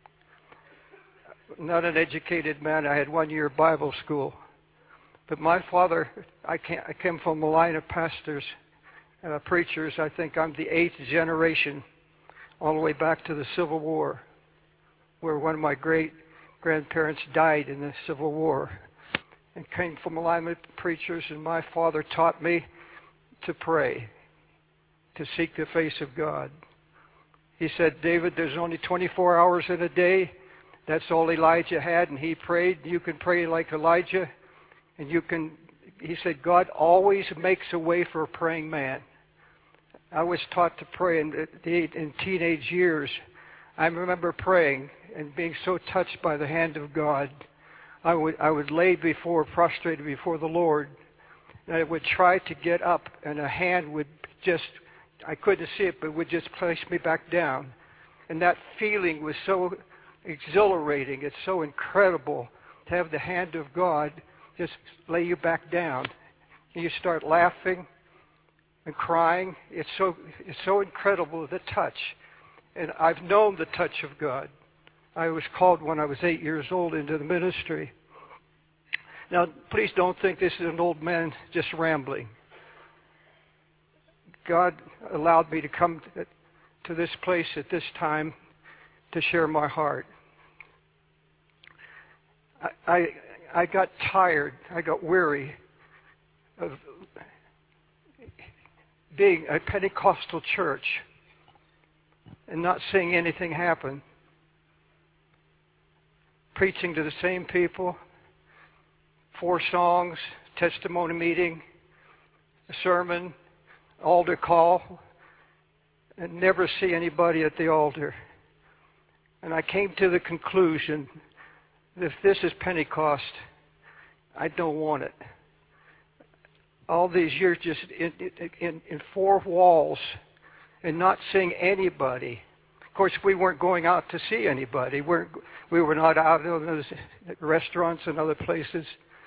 Not an educated man. I had one year Bible school. But my father, I, can't, I came from a line of pastors, uh, preachers. I think I'm the eighth generation, all the way back to the Civil War, where one of my great-grandparents died in the Civil War. And came from a line of preachers, and my father taught me to pray, to seek the face of God. He said, David, there's only twenty-four hours in a day. That's all Elijah had, and he prayed. You can pray like Elijah, and you can, he said, God always makes a way for a praying man. I was taught to pray in, in teenage years. I remember praying and being so touched by the hand of God. I would, I would lay before, prostrated before the Lord, and I would try to get up, and a hand would just, I couldn't see it, but would just place me back down. And that feeling was so exhilarating. It's so incredible to have the hand of God just lay you back down. And you start laughing and crying. It's so, it's so incredible, the touch. And I've known the touch of God. I was called when I was eight years old into the ministry. Now, please don't think this is an old man just rambling. God allowed me to come to this place at this time to share my heart. I, I, I got tired, I got weary of being a Pentecostal church and not seeing anything happen. Preaching to the same people, four songs, testimony meeting, a sermon, altar call, and never see anybody at the altar. And I came to the conclusion that if this is Pentecost, I don't want it. All these years just in, in, in four walls and not seeing anybody. Of course, we weren't going out to see anybody. We're, we were not out in those restaurants and other places.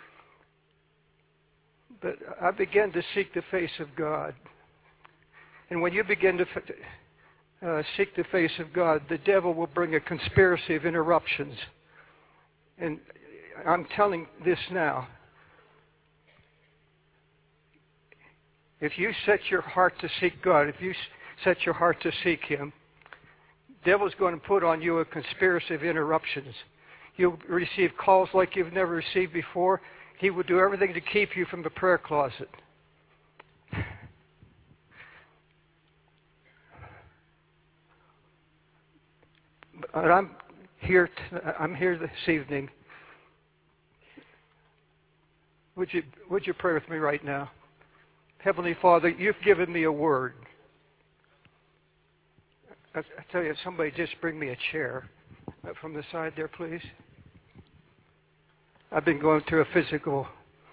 But I began to seek the face of God. And when you begin to uh, seek the face of God, the devil will bring a conspiracy of interruptions. And I'm telling this now. If you set your heart to seek God, if you set your heart to seek Him, the devil's going to put on you a conspiracy of interruptions. You'll receive calls like you've never received before. He will do everything to keep you from the prayer closet. But I'm here. To, I'm here this evening. Would you would you pray with me right now? Heavenly Father, you've given me a word. I, I tell you, somebody just bring me a chair from the side there, please. I've been going through a physical.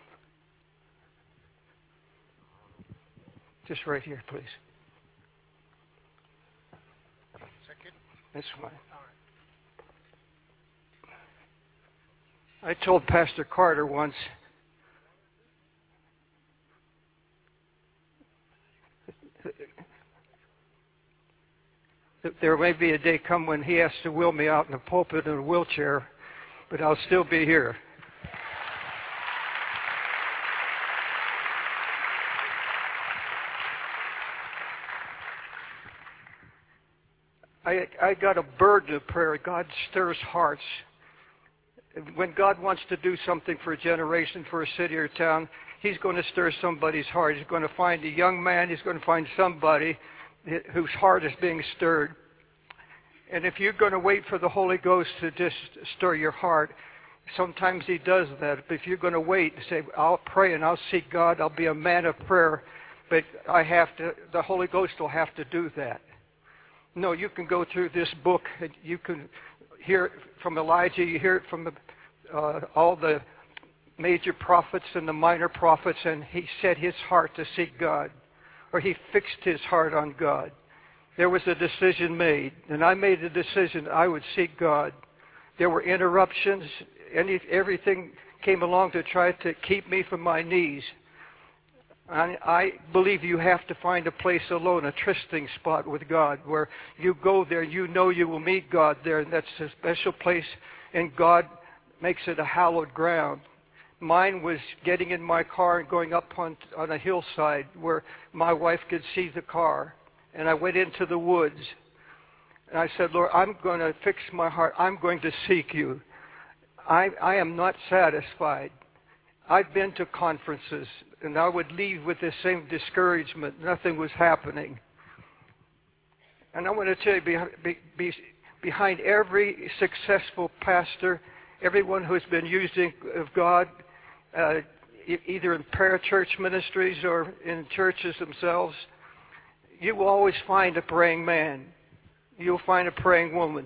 Just right here, please. Second. That's fine. I told Pastor Carter once, that there may be a day come when he has to wheel me out in the pulpit in a wheelchair, but I'll still be here. I, I got a burden of prayer. God stirs hearts. When God wants to do something for a generation, for a city or town, He's going to stir somebody's heart. He's going to find a young man. He's going to find somebody whose heart is being stirred. And if you're going to wait for the Holy Ghost to just stir your heart, sometimes He does that. But if you're going to wait and say, I'll pray and I'll seek God, I'll be a man of prayer, but I have to, the Holy Ghost will have to do that. No, you can go through this book and you can hear it from Elijah, you hear it from the, uh, all the major prophets and the minor prophets, and he set his heart to seek God, or he fixed his heart on God. There was a decision made, and I made a decision I would seek God. There were interruptions, any, everything came along to try to keep me from my knees. I, I believe you have to find a place alone, a trysting spot with God, where you go there, you know you will meet God there, and that's a special place, and God makes it a hallowed ground. Mine was getting in my car and going up on, on a hillside where my wife could see the car. And I went into the woods. And I said, Lord, I'm going to fix my heart. I'm going to seek you. I, I am not satisfied. I've been to conferences, and I would leave with the same discouragement. Nothing was happening. And I want to tell you, be, be, be, behind every successful pastor, everyone who's been using of God, uh, e- either in parachurch ministries or in churches themselves, you will always find a praying man. You'll find a praying woman.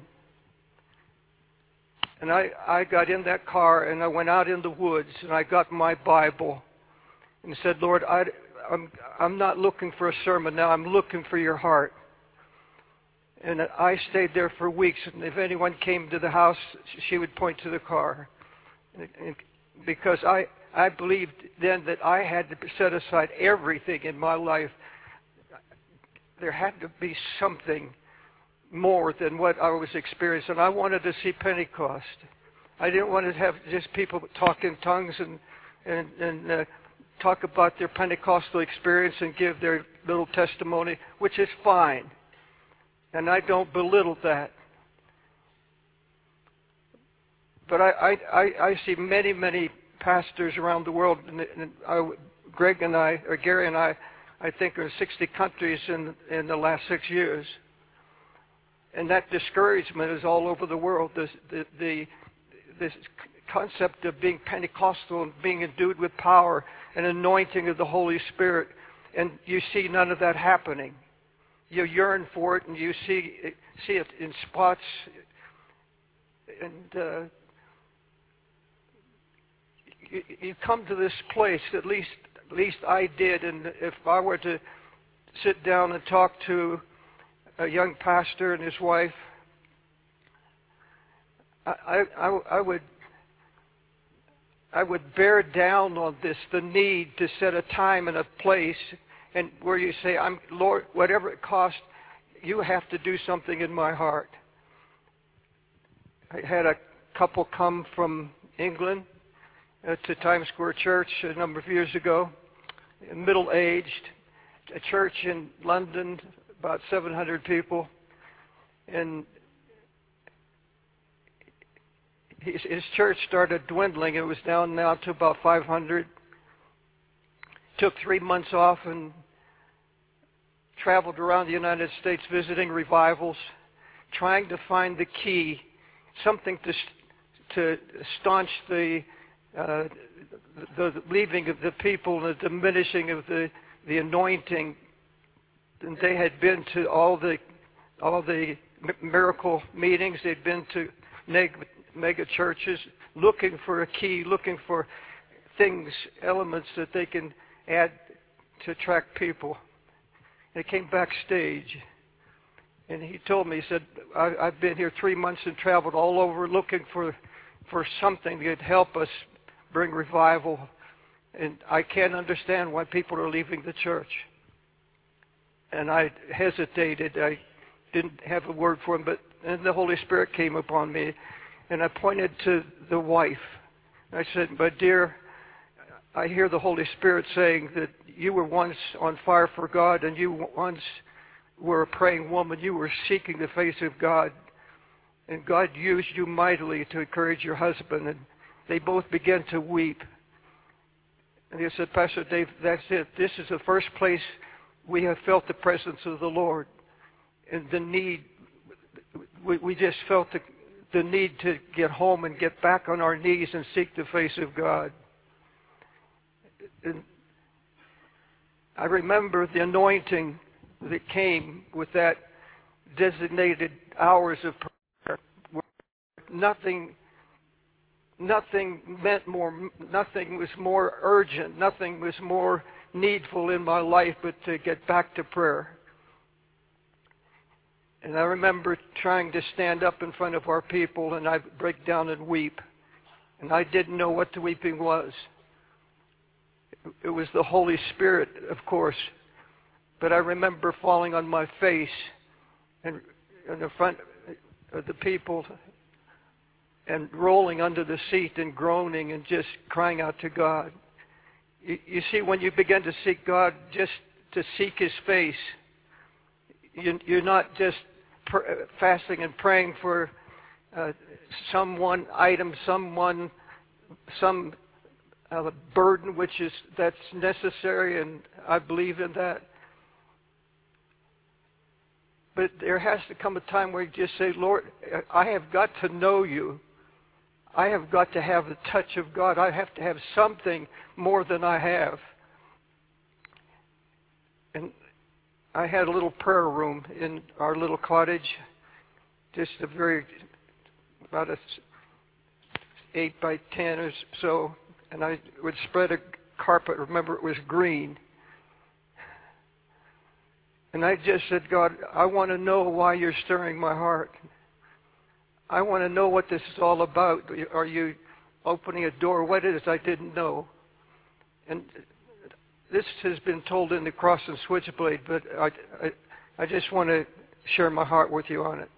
And I, I got in that car and I went out in the woods and I got my Bible and said, Lord, I, I'm, I'm not looking for a sermon now. I'm looking for your heart. And I stayed there for weeks. And if anyone came to the house, she would point to the car. Because I, I believed then that I had to set aside everything in my life. There had to be something more than what I was experiencing. I wanted to see Pentecost. I didn't want to have just people talk in tongues and and, and uh, talk about their Pentecostal experience and give their little testimony, which is fine. And I don't belittle that. But I, I, I, I see many, many pastors around the world. And, and I, Greg and I, or Gary and I, I think are in sixty countries in, in the last six years. And that discouragement is all over the world. This, the, the, this concept of being Pentecostal and being endued with power and anointing of the Holy Spirit. And you see none of that happening. You yearn for it and you see, see it in spots. And uh, you, you come to this place, at least, at least I did. And if I were to sit down and talk to a young pastor and his wife, I, I, I would I would bear down on this, the need to set a time and a place, and where you say, "I'm Lord, whatever it costs, you have to do something in my heart." I had a couple come from England uh, to Times Square Church a number of years ago, middle-aged, a church in London, about seven hundred people, and his, his church started dwindling. It was down now to about five hundred. Took three months off and traveled around the United States visiting revivals, trying to find the key, something to to staunch the uh, the leaving of the people and the diminishing of the the anointing. And they had been to all the all the miracle meetings. They'd been to mega churches, looking for a key, looking for things, elements that they can add to attract people. They came backstage, and he told me, he said, I, I've been here three months and traveled all over looking for for something that could help us bring revival, and I can't understand why people are leaving the church. And I hesitated. I didn't have a word for him, but then the Holy Spirit came upon me, and I pointed to the wife. I said, "But dear, I hear the Holy Spirit saying that you were once on fire for God, and you once were a praying woman. You were seeking the face of God, and God used you mightily to encourage your husband." And they both began to weep. And he said, "Pastor Dave, that's it. This is the first place we have felt the presence of the Lord, and the need. We, we just felt the, the need to get home and get back on our knees and seek the face of God." And I remember the anointing that came with that designated hours of prayer where nothing, nothing meant more, nothing was more urgent, nothing was more needful in my life but to get back to prayer. And I remember trying to stand up in front of our people, and I'd break down and weep. And I didn't know what the weeping was. It was the Holy Spirit, of course. But I remember falling on my face and in the front of the people and rolling under the seat and groaning and just crying out to God. You, you see, when you begin to seek God, just to seek His face, you, you're not just pr- fasting and praying for uh, someone item, someone, some uh, burden, which is that's necessary, and I believe in that. But there has to come a time where you just say, Lord, I have got to know you. I have got to have the touch of God. I have to have something more than I have. And I had a little prayer room in our little cottage, just a very, about a eight by ten or so, and I would spread a carpet. Remember, it was green. And I just said, God, I want to know why you're stirring my heart. I want to know what this is all about. Are you opening a door? What it is, I didn't know. And this has been told in the Cross and Switchblade, but I, I, I just want to share my heart with you on it.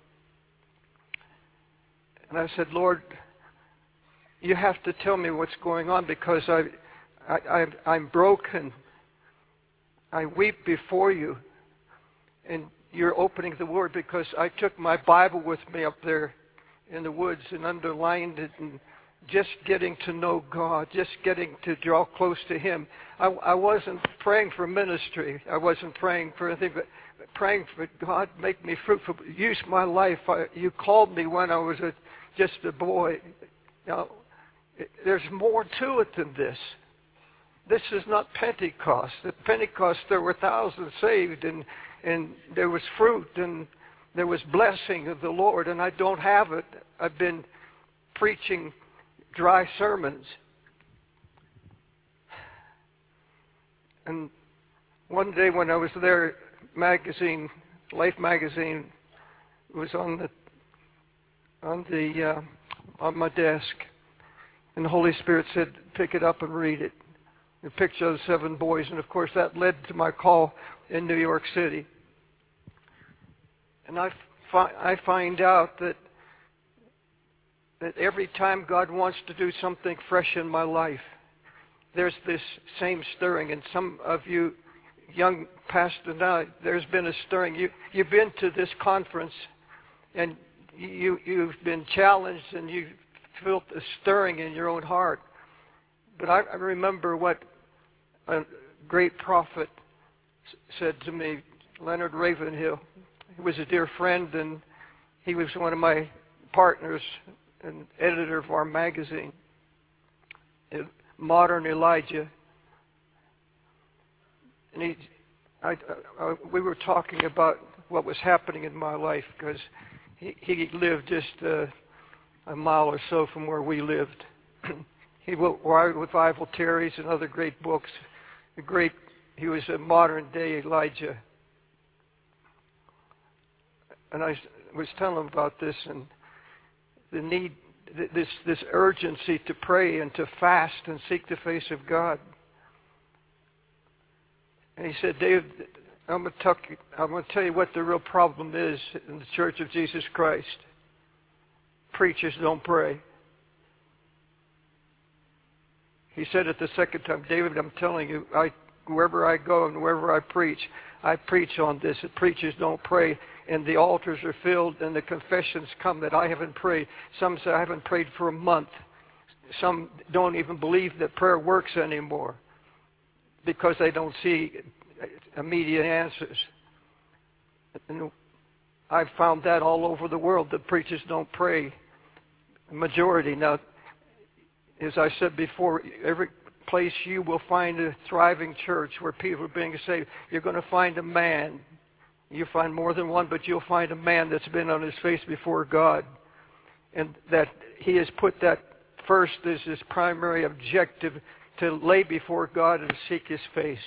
And I said, Lord, you have to tell me what's going on, because I, I, I, I'm broken. I weep before you. And you're opening the Word, because I took my Bible with me up there in the woods and underlined it, and just getting to know God, just getting to draw close to Him. I, I wasn't praying for ministry. I wasn't praying for anything, but praying for God, make me fruitful. Use my life. I, you called me when I was a, just a boy. Now, it, there's more to it than this. This is not Pentecost. At Pentecost, there were thousands saved, and, and there was fruit, and there was blessing of the Lord, and I don't have it. I've been preaching dry sermons. And one day when I was there, magazine, Life magazine, was on the on the uh, on my desk, and the Holy Spirit said, "Pick it up and read it." A picture of the seven boys, and of course that led to my call in New York City. And I, fi- I find out that that every time God wants to do something fresh in my life, there's this same stirring. And some of you young pastors now, there's been a stirring. You, you've been to this conference, and you, you've been challenged, and you've felt a stirring in your own heart. But I, I remember what a great prophet said to me, Leonard Ravenhill. He was a dear friend, and he was one of my partners and editor of our magazine, Modern Elijah. And he, I, I, we were talking about what was happening in my life, because he, he lived just uh, a mile or so from where we lived. He wrote with Ivel Terry's and other great books. A great, he was a modern day Elijah. And I was telling him about this, and the need, this this urgency to pray and to fast and seek the face of God. And he said, Dave, I'm going to talk, I'm going to tell you what the real problem is in the Church of Jesus Christ. Preachers don't pray. He said it the second time, David, I'm telling you, I, wherever I go and wherever I preach, I preach on this. The preachers don't pray, and the altars are filled, and the confessions come that I haven't prayed. Some say I haven't prayed for a month. Some don't even believe that prayer works anymore because they don't see immediate answers. And I've found that all over the world, that preachers don't pray. The majority. Now, as I said before, every place you will find a thriving church where people are being saved, you're going to find a man You find more than one, but you'll find a man that's been on his face before God, and that he has put that first as his primary objective, to lay before God and seek His face.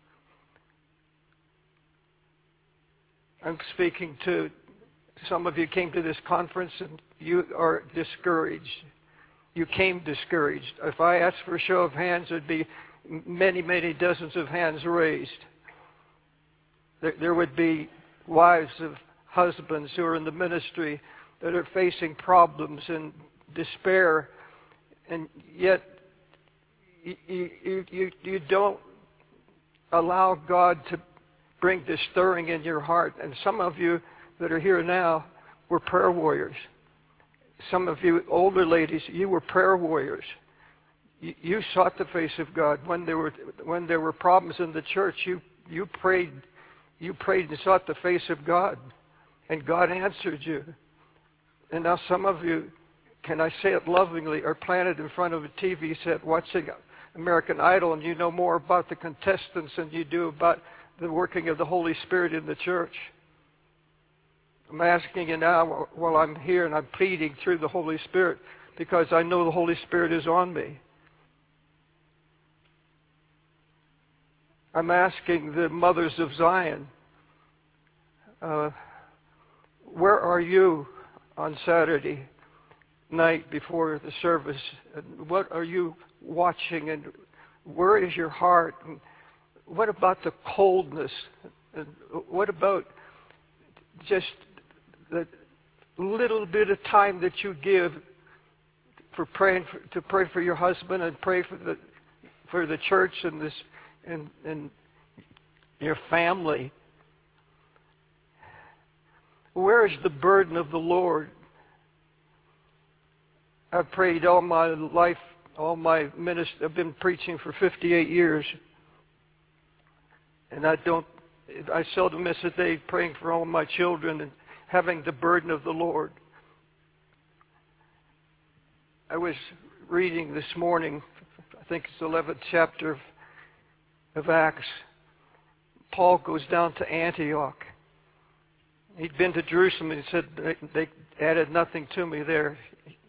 I'm speaking to some of you came to this conference and you are discouraged. You came discouraged. If I asked for a show of hands, there'd be many, many dozens of hands raised. There, there would be wives of husbands who are in the ministry that are facing problems and despair, and yet you, you, you, you don't allow God to bring this stirring in your heart. And some of you that are here now were prayer warriors. Some of you older ladies, you were prayer warriors. You, you sought the face of God. When there were when there were problems in the church, you you prayed, you prayed and sought the face of God, and God answered you. And now some of you, can I say it lovingly, are planted in front of a T V set watching American Idol, and you know more about the contestants than you do about the working of the Holy Spirit in the church. I'm asking you now while I'm here, and I'm pleading through the Holy Spirit, because I know the Holy Spirit is on me. I'm asking the mothers of Zion, uh, where are you on Saturday night before the service? And what are you watching, and where is your heart? And what about the coldness? And what about just the little bit of time that you give for praying for, to pray for your husband and pray for the for the church and this and and your family? Where is the burden of the Lord? I've prayed all my life, all my ministry. I've been preaching for fifty-eight years, and I don't. I seldom miss a day praying for all my children and having the burden of the Lord. I was reading this morning, I think it's the eleventh chapter of, of Acts. Paul goes down to Antioch. He'd been to Jerusalem and he said, they, they added nothing to me there.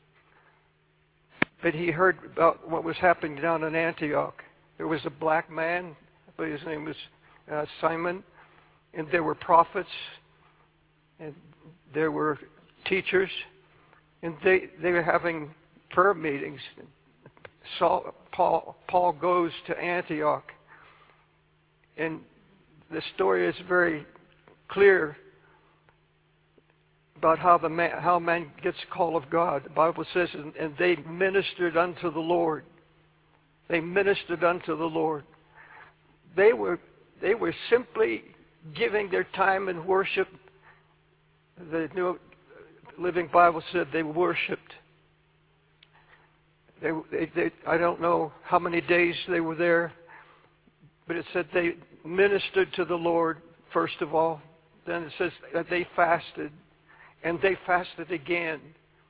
But he heard about what was happening down in Antioch. There was a black man, I believe his name was uh, Simon, and there were prophets, and there were teachers, and they they were having prayer meetings. Saul, Paul, Paul goes to Antioch, and the story is very clear about how the man, how man gets a call of God. The Bible says, and, and they ministered unto the Lord. They ministered unto the Lord. They were they were simply giving their time in worship. The New Living Bible said they worshipped. They, they, they, I don't know how many days they were there, but it said they ministered to the Lord first of all. Then it says that they fasted, and they fasted again.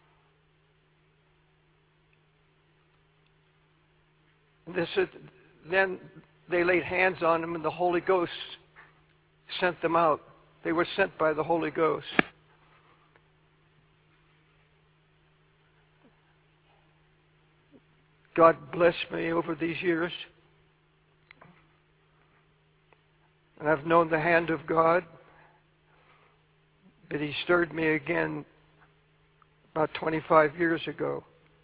And this is, then they laid hands on them, and the Holy Ghost sent them out. They were sent by the Holy Ghost. God blessed me over these years. And I've known the hand of God. But He stirred me again about twenty-five years ago.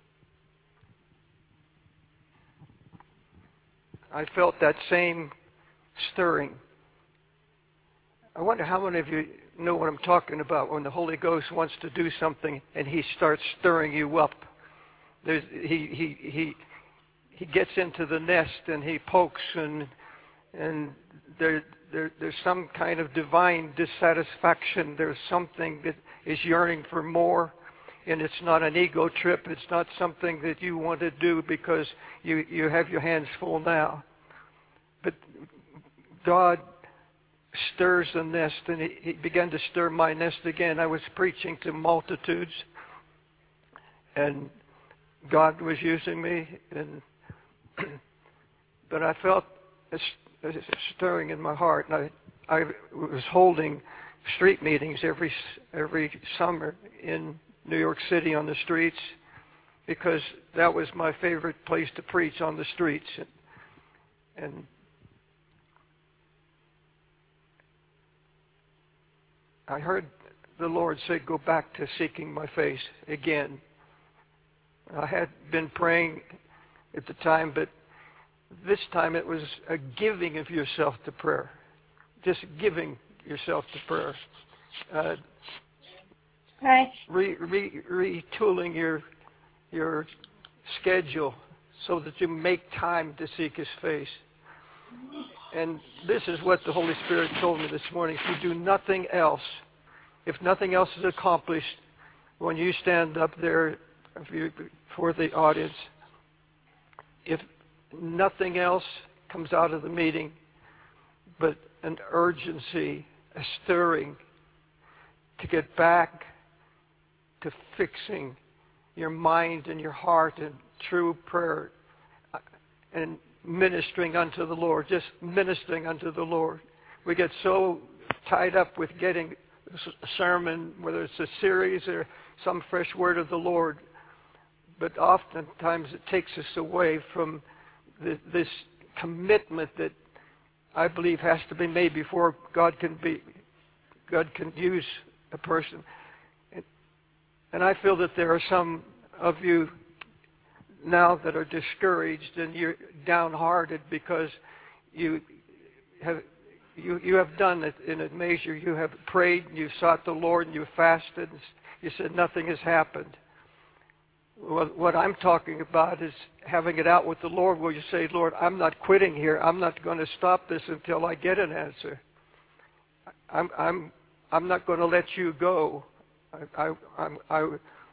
I felt that same stirring. I wonder how many of you know what I'm talking about when the Holy Ghost wants to do something and He starts stirring you up. There's, he he he he gets into the nest and He pokes, and and there, there there's some kind of divine dissatisfaction. There's something that is yearning for more, and it's not an ego trip. It's not something that you want to do because you you have your hands full now. But God stirs the nest, and he, he began to stir my nest again. I was preaching to multitudes, and God was using me, and but I felt a, a stirring in my heart, and I, I was holding street meetings every every summer in New York City on the streets, because that was my favorite place to preach, on the streets. And, and I heard the Lord say, go back to seeking my face again. I had been praying at the time, but this time it was a giving of yourself to prayer. Just giving yourself to prayer. Uh, right. Re, re, retooling your your schedule so that you make time to seek His face. And this is what the Holy Spirit told me this morning. If you do nothing else, if nothing else is accomplished, when you stand up there for the audience, if nothing else comes out of the meeting but an urgency, a stirring to get back to fixing your mind and your heart in true prayer and ministering unto the Lord, just ministering unto the Lord. We get so tied up with getting a sermon, whether it's a series or some fresh word of the Lord, but oftentimes it takes us away from the, this commitment that I believe has to be made before God can be, God can use a person. And, and I feel that there are some of you now that are discouraged and you're downhearted because you have you you have done it in a measure. You have prayed and you've sought the Lord and you've fasted. And you said nothing has happened. Well, what I'm talking about is having it out with the Lord, where you say, Lord, I'm not quitting here. I'm not going to stop this until I get an answer. I'm I'm I'm not going to let you go. I, I, I'm, I,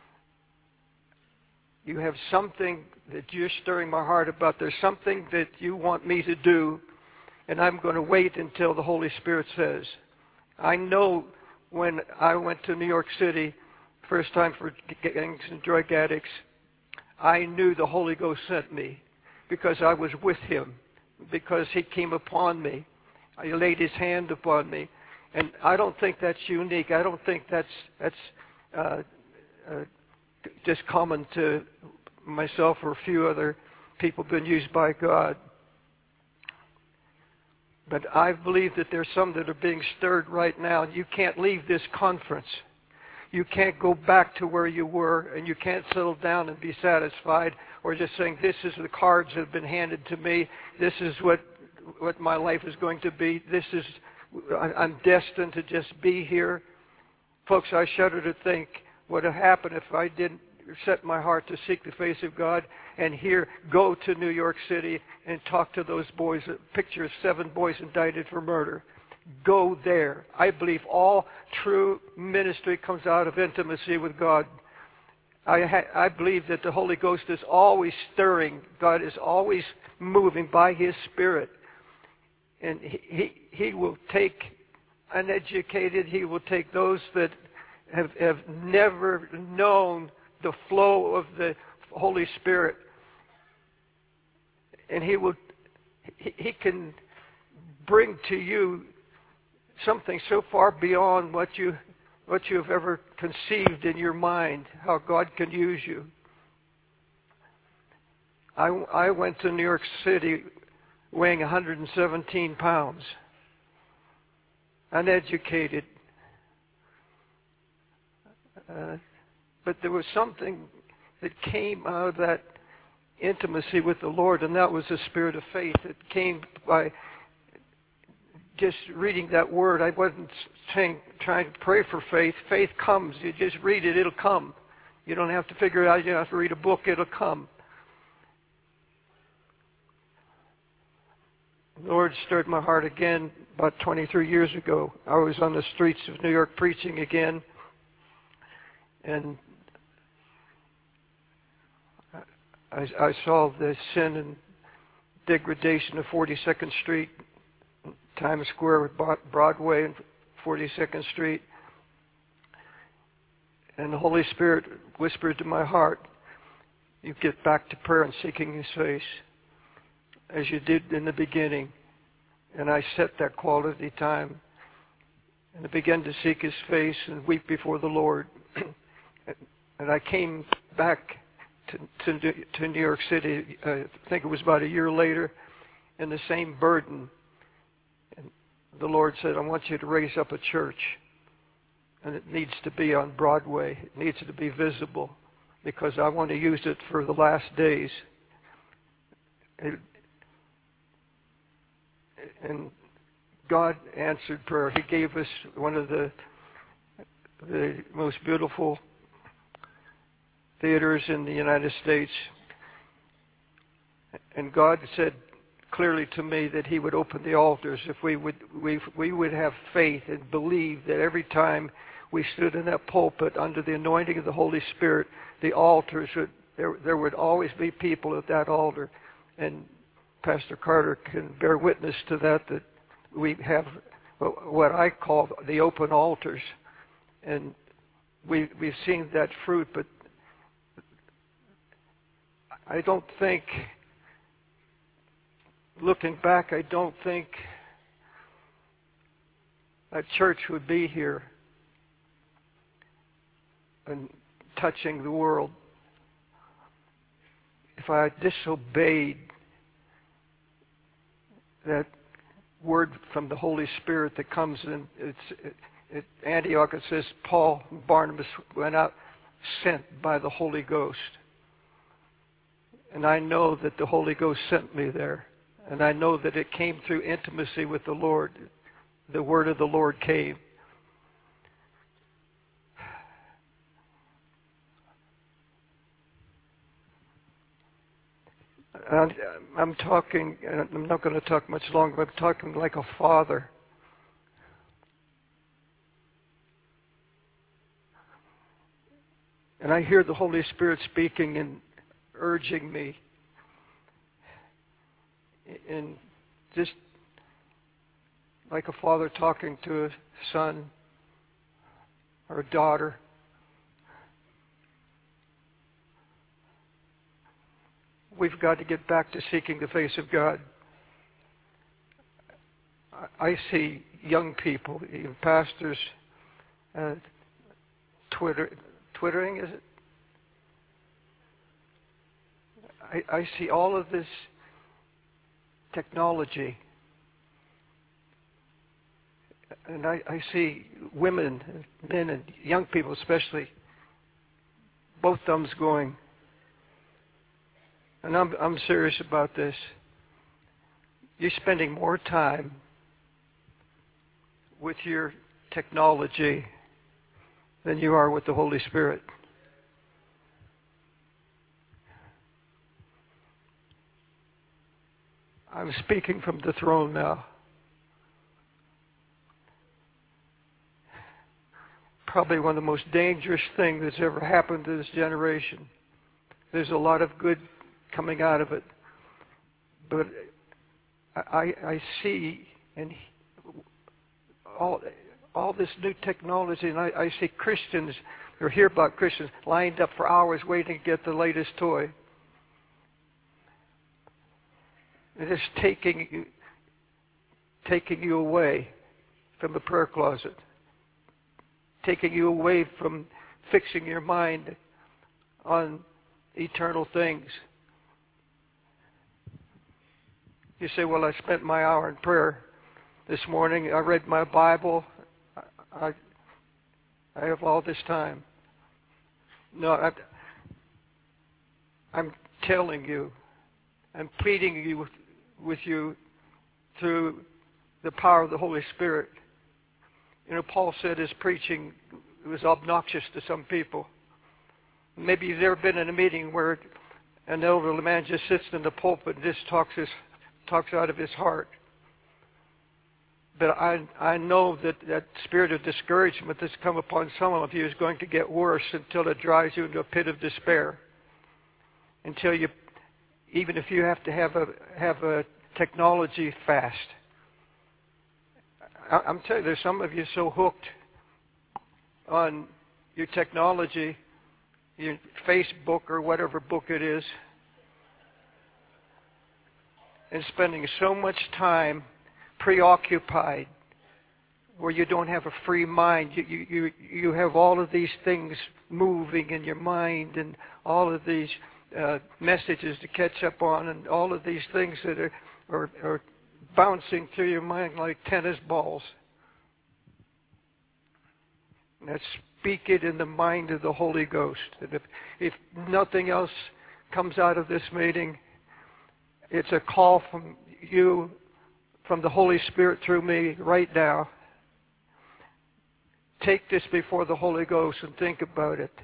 you have something that you're stirring my heart about. There's something that you want me to do, and I'm going to wait until the Holy Spirit says. I know when I went to New York City, first time for gangs and drug addicts, I knew the Holy Ghost sent me because I was with Him, because He came upon me. He laid His hand upon me. And I don't think that's unique. I don't think that's that's uh, uh, just common to myself or a few other people been used by God. But I believe that there's some that are being stirred right now. You can't leave this conference. You can't go back to where you were, and you can't settle down and be satisfied, or just saying, this is the cards that have been handed to me. This is what what my life is going to be. This is, I'm destined to just be here. Folks, I shudder to think what would happen if I didn't set my heart to seek the face of God and here go to New York City and talk to those boys. A picture of seven boys indicted for murder. Go there. I believe all true ministry comes out of intimacy with God. I, ha- I believe that the Holy Ghost is always stirring. God is always moving by His Spirit. And he, he, he will take uneducated, He will take those that have, have never known the flow of the Holy Spirit. And He will, He, he can bring to you something so far beyond what you what you've ever conceived in your mind, how God can use you. I, I went to New York City weighing one hundred seventeen pounds, uneducated. Uh, but there was something that came out of that intimacy with the Lord, and that was the spirit of faith. It came by just reading that word. I wasn't saying, trying to pray for faith. Faith comes. You just read it, it'll come. You don't have to figure it out. You don't have to read a book, it'll come. The Lord stirred my heart again about twenty-three years ago. I was on the streets of New York preaching again, and I, I saw the sin and degradation of forty-second Street, Times Square with Broadway and forty-second Street. And the Holy Spirit whispered to my heart, you get back to prayer and seeking His face as you did in the beginning. And I set that quality time. and I began to seek His face and weep before the Lord. And I came back to, to, to New York City, uh, I think it was about a year later, and the same burden. And the Lord said, I want you to raise up a church. And it needs to be on Broadway. It needs to be visible, because I want to use it for the last days. It, and God answered prayer. He gave us one of the the most beautiful theaters in the United States. And God said clearly to me that He would open the altars if we would we we would have faith and believe that every time we stood in that pulpit under the anointing of the Holy Spirit, the altars would there there would always be people at that altar. And Pastor Carter can bear witness to that, that we have what I call the open altars. And we, we've seen that fruit, but I don't think, looking back, I don't think that church would be here and touching the world if I had disobeyed that word from the Holy Spirit that comes in. It's it, at Antioch, it says Paul and Barnabas went out sent by the Holy Ghost. And I know that the Holy Ghost sent me there. And I know that it came through intimacy with the Lord. The word of the Lord came. And I'm talking, I'm not going to talk much longer, but I'm talking like a father. And I hear the Holy Spirit speaking and urging me. And just like a father talking to a son or a daughter. We've got to get back to seeking the face of God. I see young people, even pastors, uh, Twitter, twittering, is it? I, I see all of this technology. And I, I see women, men, and young people especially, both thumbs going. And I'm, I'm serious about this. You're spending more time with your technology than you are with the Holy Spirit. I'm speaking from the throne now. Probably one of the most dangerous things that's ever happened to this generation. There's a lot of good coming out of it. But I, I see and all all this new technology, and I, I see Christians, or hear about Christians, lined up for hours waiting to get the latest toy. It is taking you, taking you away from the prayer closet, taking you away from fixing your mind on eternal things. You say, well, I spent my hour in prayer this morning. I read my Bible. I, I have all this time. No, I, I'm telling you, I'm pleading you with, with you through the power of the Holy Spirit. You know, Paul said his preaching was obnoxious to some people. Maybe you've never been in a meeting where an elderly man just sits in the pulpit and just talks his talks out of his heart. But I I know that that spirit of discouragement that's come upon some of you is going to get worse until it drives you into a pit of despair. Until you, even if you have to have a have a technology fast. I, I'm telling you, there's some of you so hooked on your technology, your Facebook or whatever book it is, and spending so much time preoccupied where you don't have a free mind. You, you, you, you have all of these things moving in your mind and all of these uh, messages to catch up on and all of these things that are, are, are bouncing through your mind like tennis balls. Now speak it in the mind of the Holy Ghost. And if, if nothing else comes out of this meeting, it's a call from you, from the Holy Spirit through me right now. Take this before the Holy Ghost and think about it.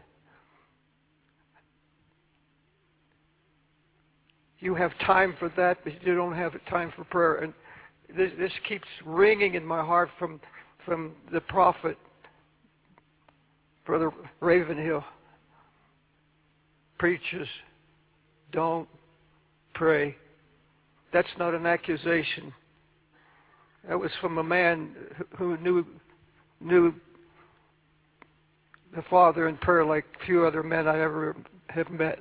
You have time for that, but you don't have time for prayer. And this, this keeps ringing in my heart from, from the prophet, Brother Ravenhill. Preaches, don't pray. That's not an accusation. That was from a man who knew knew the Father in prayer like few other men I ever have met.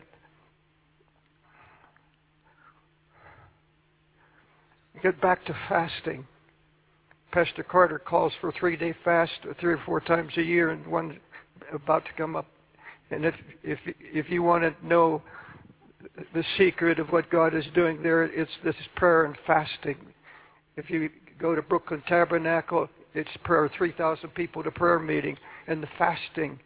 Get back to fasting. Pastor Carter calls for a three-day fast three or four times a year, and one about to come up. And if if if you want to know the secret of what God is doing there, it's this prayer and fasting. If you go to Brooklyn Tabernacle, it's prayer, three thousand people to prayer meeting, and the fasting,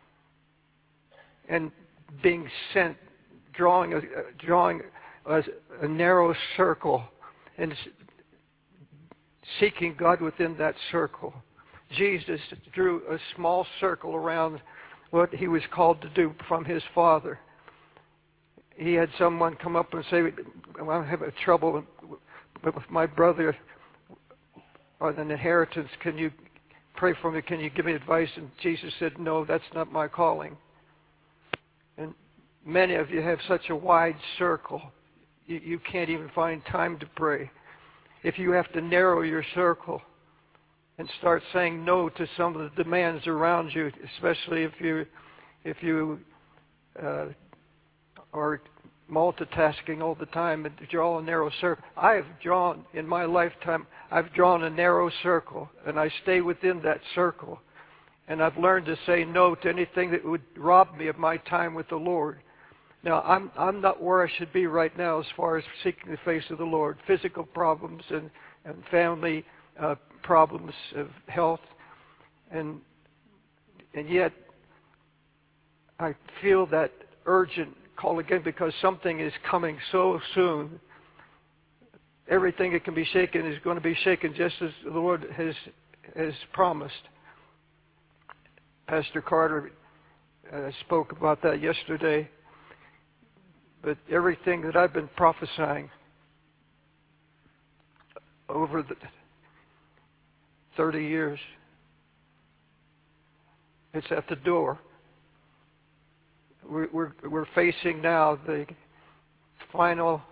and being sent, drawing a drawing a, a narrow circle, and seeking God within that circle. Jesus drew a small circle around what he was called to do from his Father. He had someone come up and say, I'm having trouble with my brother on an inheritance. Can you pray for me? Can you give me advice? And Jesus said, no, that's not my calling. And many of you have such a wide circle, you, you can't even find time to pray. If you have to narrow your circle and start saying no to some of the demands around you, especially if you if you uh, are multitasking all the time and draw a narrow circle. I have drawn, in my lifetime, I've drawn a narrow circle, and I stay within that circle. And I've learned to say no to anything that would rob me of my time with the Lord. Now, I'm I'm not where I should be right now as far as seeking the face of the Lord. Physical problems and, and family uh, problems of health. And and yet, I feel that urgent call again because something is coming so soon. Everything that can be shaken is going to be shaken just as the Lord has, has promised. Pastor Carter uh, spoke about that yesterday. But everything that I've been prophesying over the thirty years, it's at the door. We're, we're, we're facing now the final,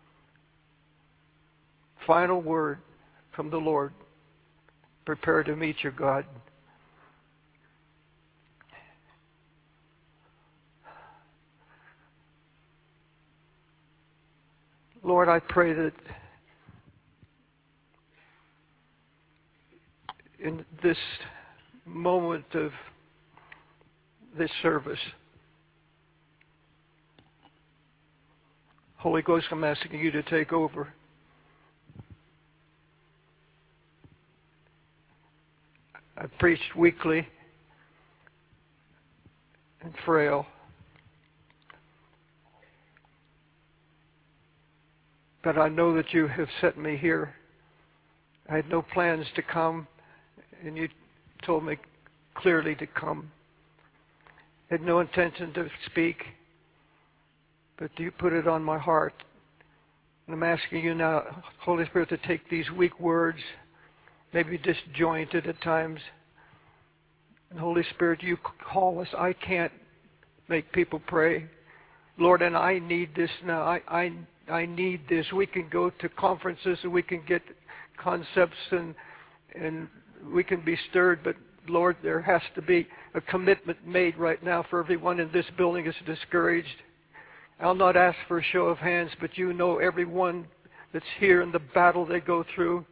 final word from the Lord. Prepare to meet your God. Lord, I pray that in this moment of this service, Holy Ghost, I'm asking you to take over. I preached weakly and frail. But I know that you have sent me here. I had no plans to come, and you told me clearly to come. I had no intention to speak, but you put it on my heart. And I'm asking you now, Holy Spirit, to take these weak words, maybe disjointed at times. And Holy Spirit, you call us. I can't make people pray. Lord, and I need this now. I, I I need this. We can go to conferences and we can get concepts and and we can be stirred, but Lord, there has to be a commitment made right now for everyone in this building is discouraged. I'll not ask for a show of hands, but you know everyone that's here in the battle they go through.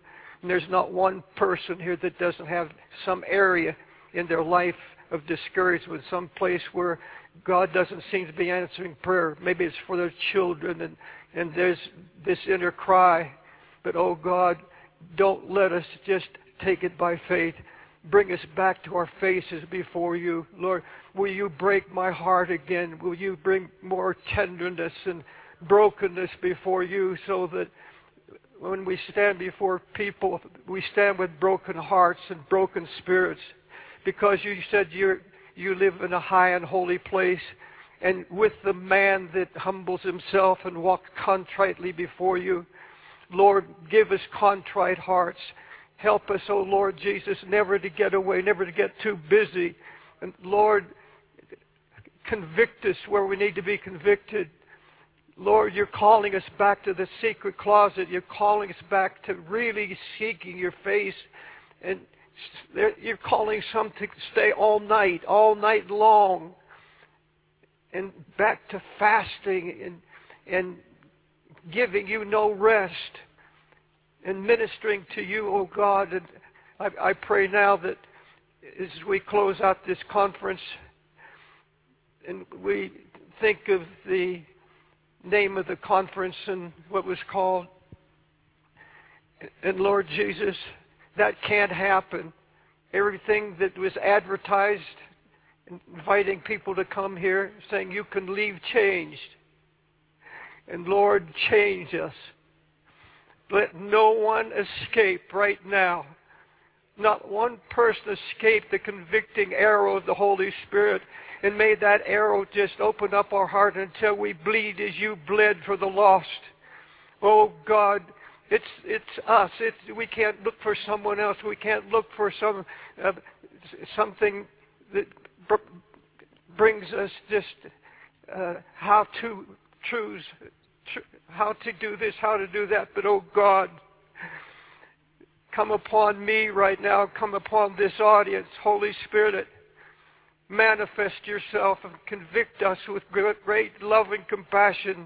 And there's not one person here that doesn't have some area in their life of discouragement, some place where God doesn't seem to be answering prayer. Maybe it's for their children, and, and there's this inner cry. But, oh God, don't let us just take it by faith. Bring us back to our faces before you. Lord, will you break my heart again? Will you bring more tenderness and brokenness before you, so that when we stand before people, we stand with broken hearts and broken spirits, because you said you you live in a high and holy place, and with the man that humbles himself and walks contritely before you. Lord, give us contrite hearts. Help us, oh Lord Jesus, never to get away, never to get too busy. And Lord, convict us where we need to be convicted. Lord, you're calling us back to the secret closet. You're calling us back to really seeking your face. And you're calling some to stay all night, all night long. And back to fasting and, and giving you no rest. And ministering to you, oh God. And I, I pray now that as we close out this conference and we think of the name of the conference and what was called, and Lord Jesus, that can't happen. Everything that was advertised, inviting people to come here, saying you can leave changed. And Lord, change us. Let no one escape right now. Not one person escape the convicting arrow of the Holy Spirit. And may that arrow just open up our heart until we bleed as you bled for the lost. Oh God, it's it's us. It's, we can't look for someone else. We can't look for some uh, something that br- brings us just uh, how to choose, tr- how to do this, how to do that. But oh God, come upon me right now. Come upon this audience, Holy Spirit. Manifest yourself and convict us with great love and compassion.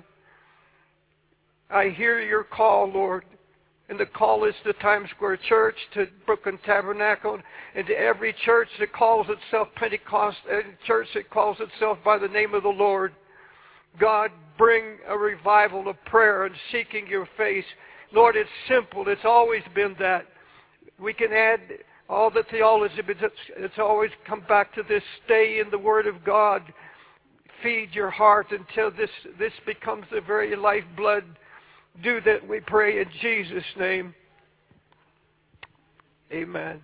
I hear your call, Lord. And the call is to Times Square Church, to Brooklyn Tabernacle, and to every church that calls itself Pentecost, and church that calls itself by the name of the Lord. God, bring a revival of prayer and seeking your face. Lord, it's simple. It's always been that. We can add all the theology, but it's, it's always come back to this: stay in the Word of God. Feed your heart until this, this becomes the very lifeblood. Do that, we pray in Jesus' name. Amen.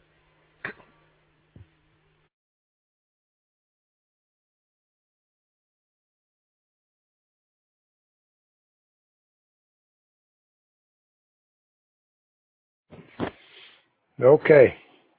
Okay.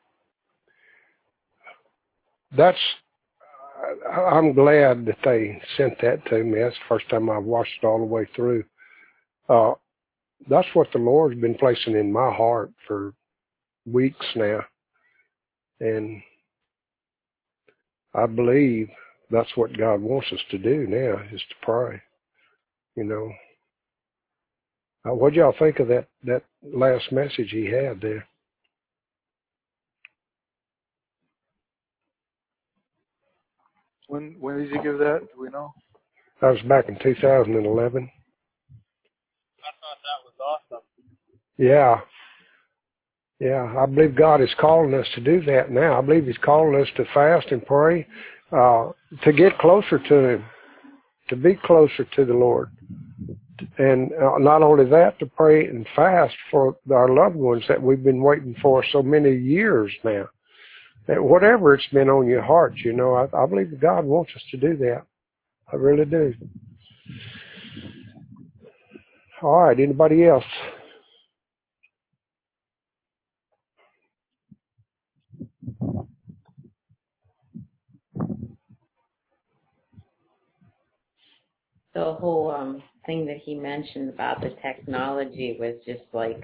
That's, I'm glad that they sent that to me. That's the first time I've watched it all the way through. Uh, that's what the Lord's been placing in my heart for weeks now. And I believe that's what God wants us to do now, is to pray. You know. Uh, what y'all think of that, that last message he had there? When when did you give that? Do we know? That was back in two thousand eleven. I thought that was awesome. Yeah. Yeah, I believe God is calling us to do that now. I believe he's calling us to fast and pray, uh, to get closer to him, to be closer to the Lord. And uh, not only that, to pray and fast for our loved ones that we've been waiting for so many years now. That whatever it's been on your heart, you know, I, I believe God wants us to do that. I really do. All right, anybody else? The whole um, thing that he mentioned about the technology was just like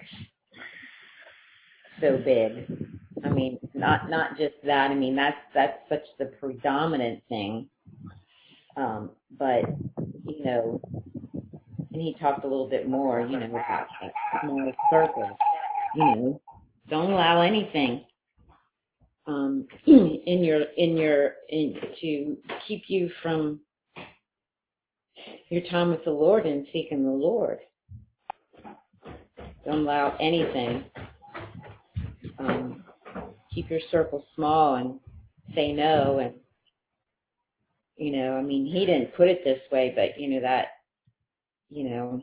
so big. I mean, not not just that. I mean, that's that's such the predominant thing. Um, but you know, and he talked a little bit more, you know, about like small circles. You know, don't allow anything um, in your in your in to keep you from your time with the Lord and seeking the Lord. Don't allow anything. Um, keep your circle small and say no. And you know, I mean, he didn't put it this way, but you know that you know,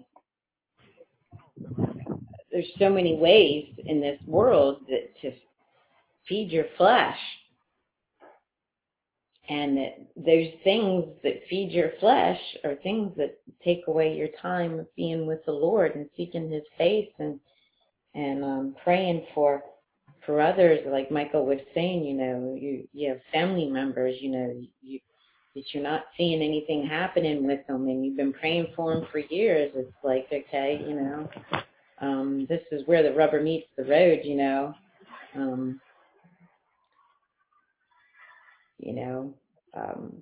there's so many ways in this world that to feed your flesh. And that those things that feed your flesh are things that take away your time of being with the Lord and seeking His face and and um, praying for for others. Like Michael was saying, you know, you you have family members, you know, you that you're not seeing anything happening with them, and you've been praying for them for years. It's like, okay, you know, um, this is where the rubber meets the road, you know. Um, you know. Um,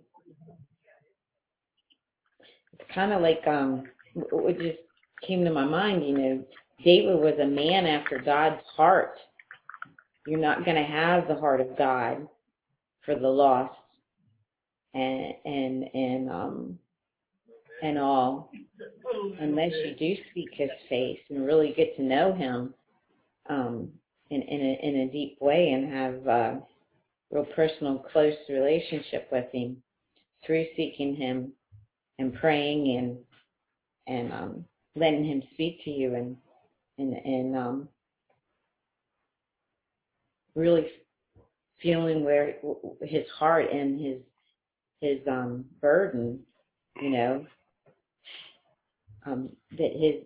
It's kind of like um, what just came to my mind. You know, David was a man after God's heart. You're not going to have the heart of God for the lost and and and um and all, unless you do seek His face and really get to know Him um in in a in a deep way and have a real personal, close relationship with Him through seeking Him and praying and and um letting Him speak to you and and and um really feeling where His heart and his his um burden, you know, um that his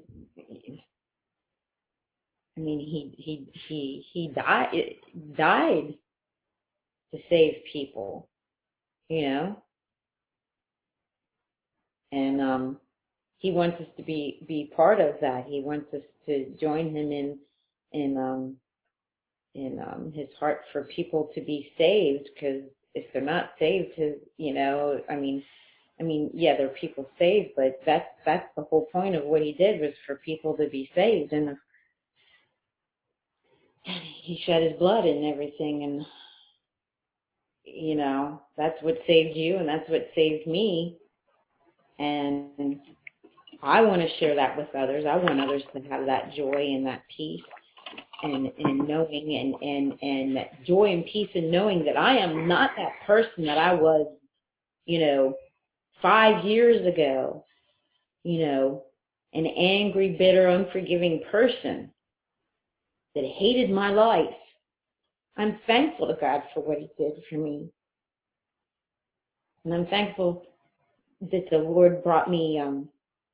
I mean he he he he died died to save people, you know, and um he wants us to be be part of that. He wants us to join Him in in um in um His heart for people to be saved, because if they're not saved, his you know I mean I mean, yeah, there are people saved, but that's that's the whole point of what He did, was for people to be saved, and He shed His blood and everything, and you know that's what saved you, and that's what saved me, and I want to share that with others. I want others to have that joy and that peace, and and knowing and and and that joy and peace in knowing that I am not that person that I was, you know, five years ago. You know, an angry, bitter, unforgiving person that hated my life. I'm thankful to God for what He did for me. And I'm thankful that the Lord brought me um,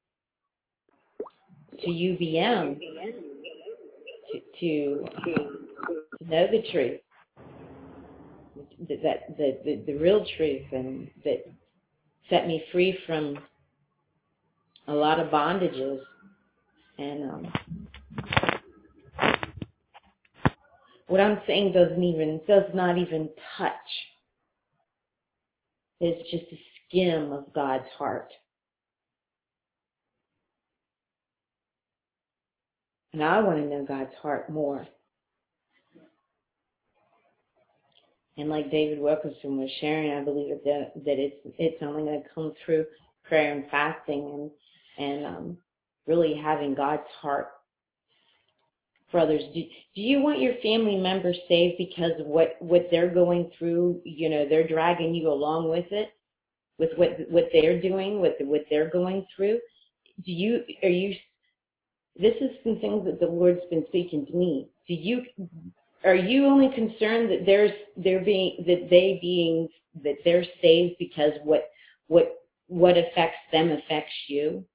to U B M to, to, to know the truth, that, that the, the, the real truth, and that set me free from a lot of bondages. And um, what I'm saying doesn't even, does not even touch. It's just a skim of God's heart. And I want to know God's heart more. And like David Wilkerson was sharing, I believe that that it's it's only going to come through prayer and fasting and and um, really having God's heart for others. Do, do you want your family members saved because of what, what they're going through? You know, they're dragging you along with it, with what what they're doing, with what they're going through. Do you are you? This is some things that the Lord's been speaking to me. Do you? Are you only concerned that there's they're being that they being that they're saved because what what what affects them affects you?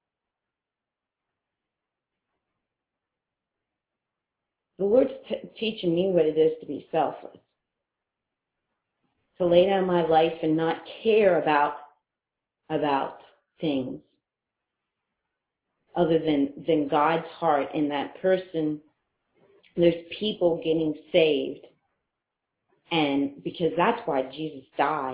The Lord's t- teaching me what it is to be selfless, to lay down my life and not care about about things other than than God's heart in that person. There's people getting saved, and because that's why Jesus died.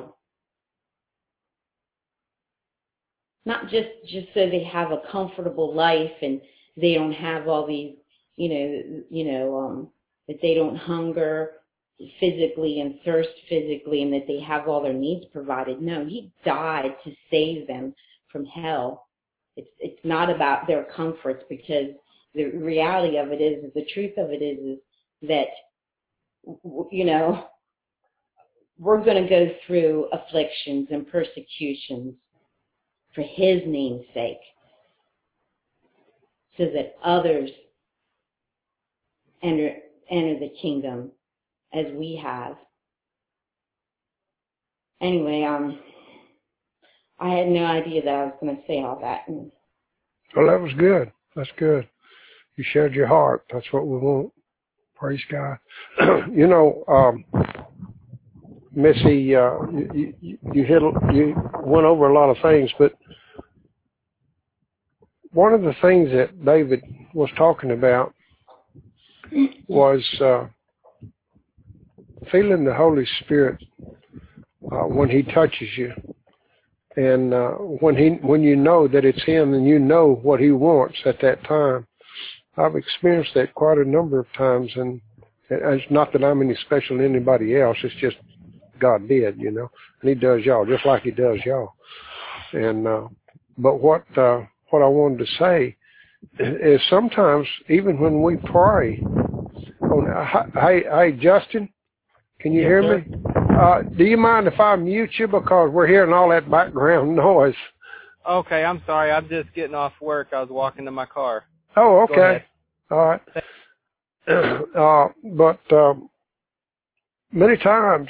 Not just, just so they have a comfortable life and they don't have all these you know, you know, um, that they don't hunger physically and thirst physically and that they have all their needs provided. No, he died to save them from hell. It's it's not about their comforts, because the reality of it is, the truth of it is, is that, you know, we're going to go through afflictions and persecutions for his name's sake, so that others enter enter the kingdom as we have. Anyway, um, I had no idea that I was going to say all that. Well, that was good. That's good. You shared your heart. That's what we want. Praise God. You know, um, Missy, uh, you, you, you hit, you went over a lot of things, but one of the things that David was talking about was uh, feeling the Holy Spirit uh, when He touches you, and uh, when he, when you know that it's Him and you know what He wants at that time. I've experienced that quite a number of times, and it's not that I'm any special to anybody else. It's just God did, you know, and He does y'all just like He does y'all. And uh, but what uh, what I wanted to say is sometimes even when we pray, oh, hey, hey, Justin, can you yes, hear sir. me? Uh, do you mind if I mute you, because we're hearing all that background noise? Okay, I'm sorry. I'm just getting off work. I was walking to my car. Oh, okay. All right. Uh, but um, many times,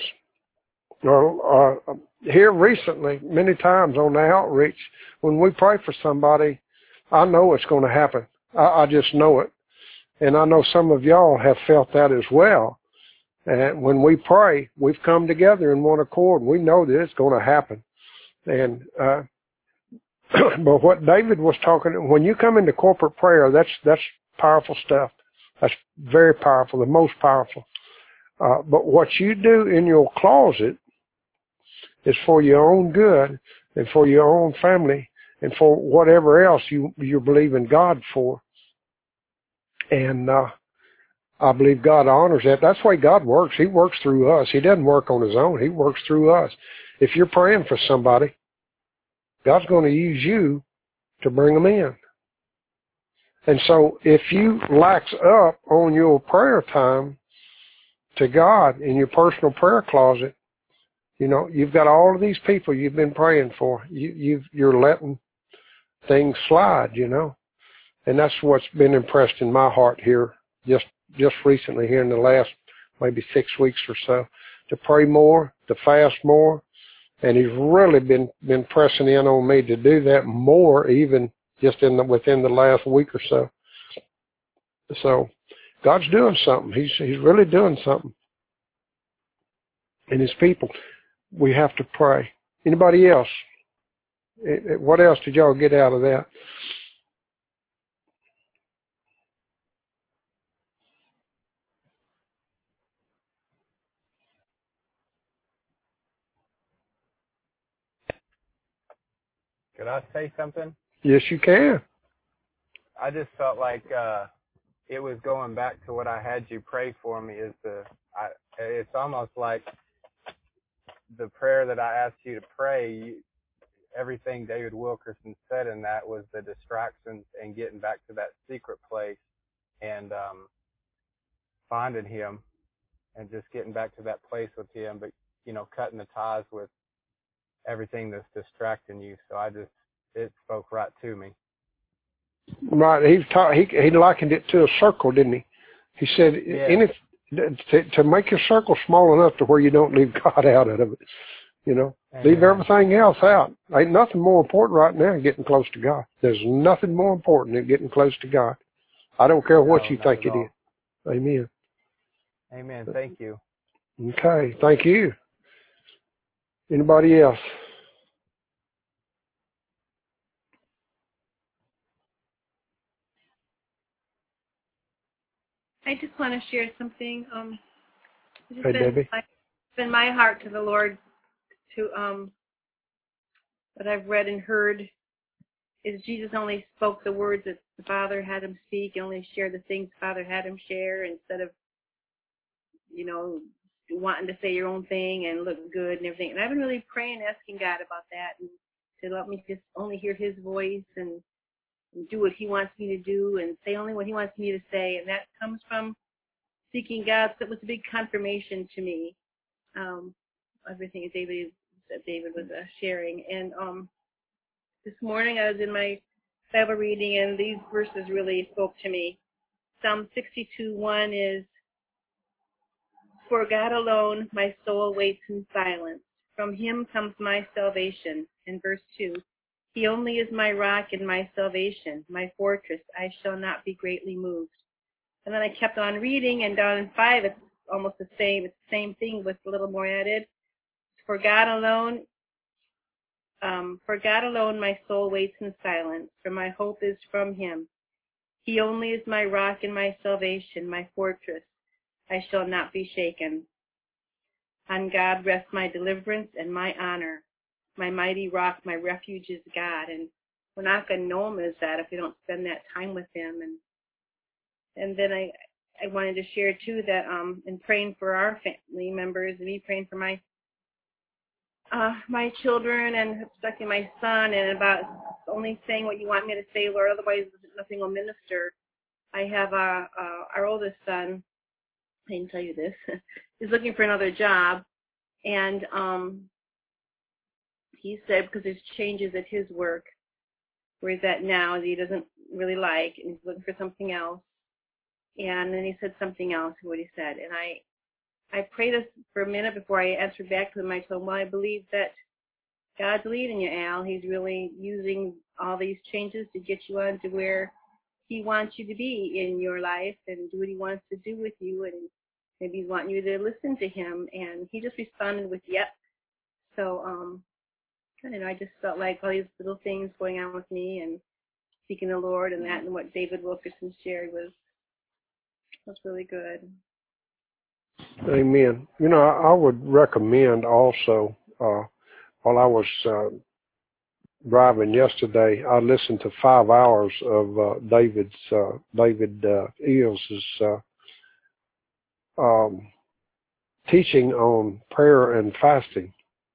or uh, here recently, many times on the outreach, when we pray for somebody, I know it's going to happen. I, I just know it. And I know some of y'all have felt that as well. And when we pray, we've come together in one accord. We know that it's going to happen. And uh, but what David was talking, when you come into corporate prayer, that's that's powerful stuff. That's very powerful, the most powerful. Uh, but what you do in your closet is for your own good and for your own family and for whatever else you you believe in God for. And uh, I believe God honors that. That's the way God works. He works through us. He doesn't work on His own. He works through us. If you're praying for somebody, God's going to use you to bring them in. And so if you lax up on your prayer time to God in your personal prayer closet, you know, you've got all of these people you've been praying for. You, you've, you're letting things slide, you know. And that's what's been impressed in my heart here just just recently, here in the last maybe six weeks or so, to pray more, to fast more. And He's really been, been pressing in on me to do that more, even just in the, within the last week or so. So God's doing something. He's He's really doing something. And His people, we have to pray. Anybody else? What else did y'all get out of that? Could I say something? Yes, you can. I just felt like uh, it was going back to what I had you pray for me. Is the I, it's almost like the prayer that I asked you to pray. You, everything David Wilkerson said in that was the distractions and getting back to that secret place and um, finding Him and just getting back to that place with Him. But you know, cutting the ties with everything that's distracting you. So I just, it spoke right to me. Right. He taught, he he likened it to a circle, didn't he? He said, Yeah. any, to, to make your circle small enough to where you don't leave God out of it. You know, Amen. Leave everything else out. Ain't nothing more important right now than getting close to God. There's nothing more important than getting close to God. I don't care what No, you not think at it all. is. Amen. Amen. Thank you. Okay. Thank you. Anybody else? I just want to share something. Um, it's Hey, been Debbie. my, it's been my heart to the Lord to um, what I've read and heard is Jesus only spoke the words that the Father had him speak, and only shared the things the Father had him share, instead of, you know, wanting to say your own thing and look good and everything. And I've been really praying, asking God about that, and to let me just only hear his voice and, and do what he wants me to do and say only what he wants me to say. And that comes from seeking God. So it was a big confirmation to me, um, everything that David, that David was uh, sharing. And um, this morning I was in my Bible reading, and these verses really spoke to me. Psalm sixty-two one is, "For God alone my soul waits in silence. From him comes my salvation." In verse two, "He only is my rock and my salvation, my fortress. I shall not be greatly moved." And then I kept on reading, and down in five, it's almost the same. It's the same thing with a little more added. For God alone, um, for God alone my soul waits in silence, for my hope is from him. He only is my rock and my salvation, my fortress. I shall not be shaken. On God rests my deliverance and my honor. My mighty rock, my refuge is God. And we're not going to know him as that if we don't spend that time with him. And and then I I wanted to share too that um in praying for our family members, and me praying for my uh my children, and especially my son, and about only saying what you want me to say, Lord, otherwise nothing will minister. I have uh, uh our oldest son, I didn't tell you this, is looking for another job, and um he said because there's changes at his work where he's at now that he doesn't really like, and he's looking for something else. And then he said something else, what he said. And I I prayed this for a minute before I answered back to him. I told him, well, I believe that God's leading you, Al. He's really using all these changes to get you on to where he wants you to be in your life and do what he wants to do with you. And maybe he's wanting you to listen to him. And he just responded with, yep. So, um, I don't know, I just felt like all these little things going on with me and seeking the Lord and that, and what David Wilkerson shared was was really good. Amen. You know, I, I would recommend also, uh, while I was uh, driving yesterday, I listened to five hours of uh, David's, uh, David uh, Eals's uh, um, teaching on prayer and fasting.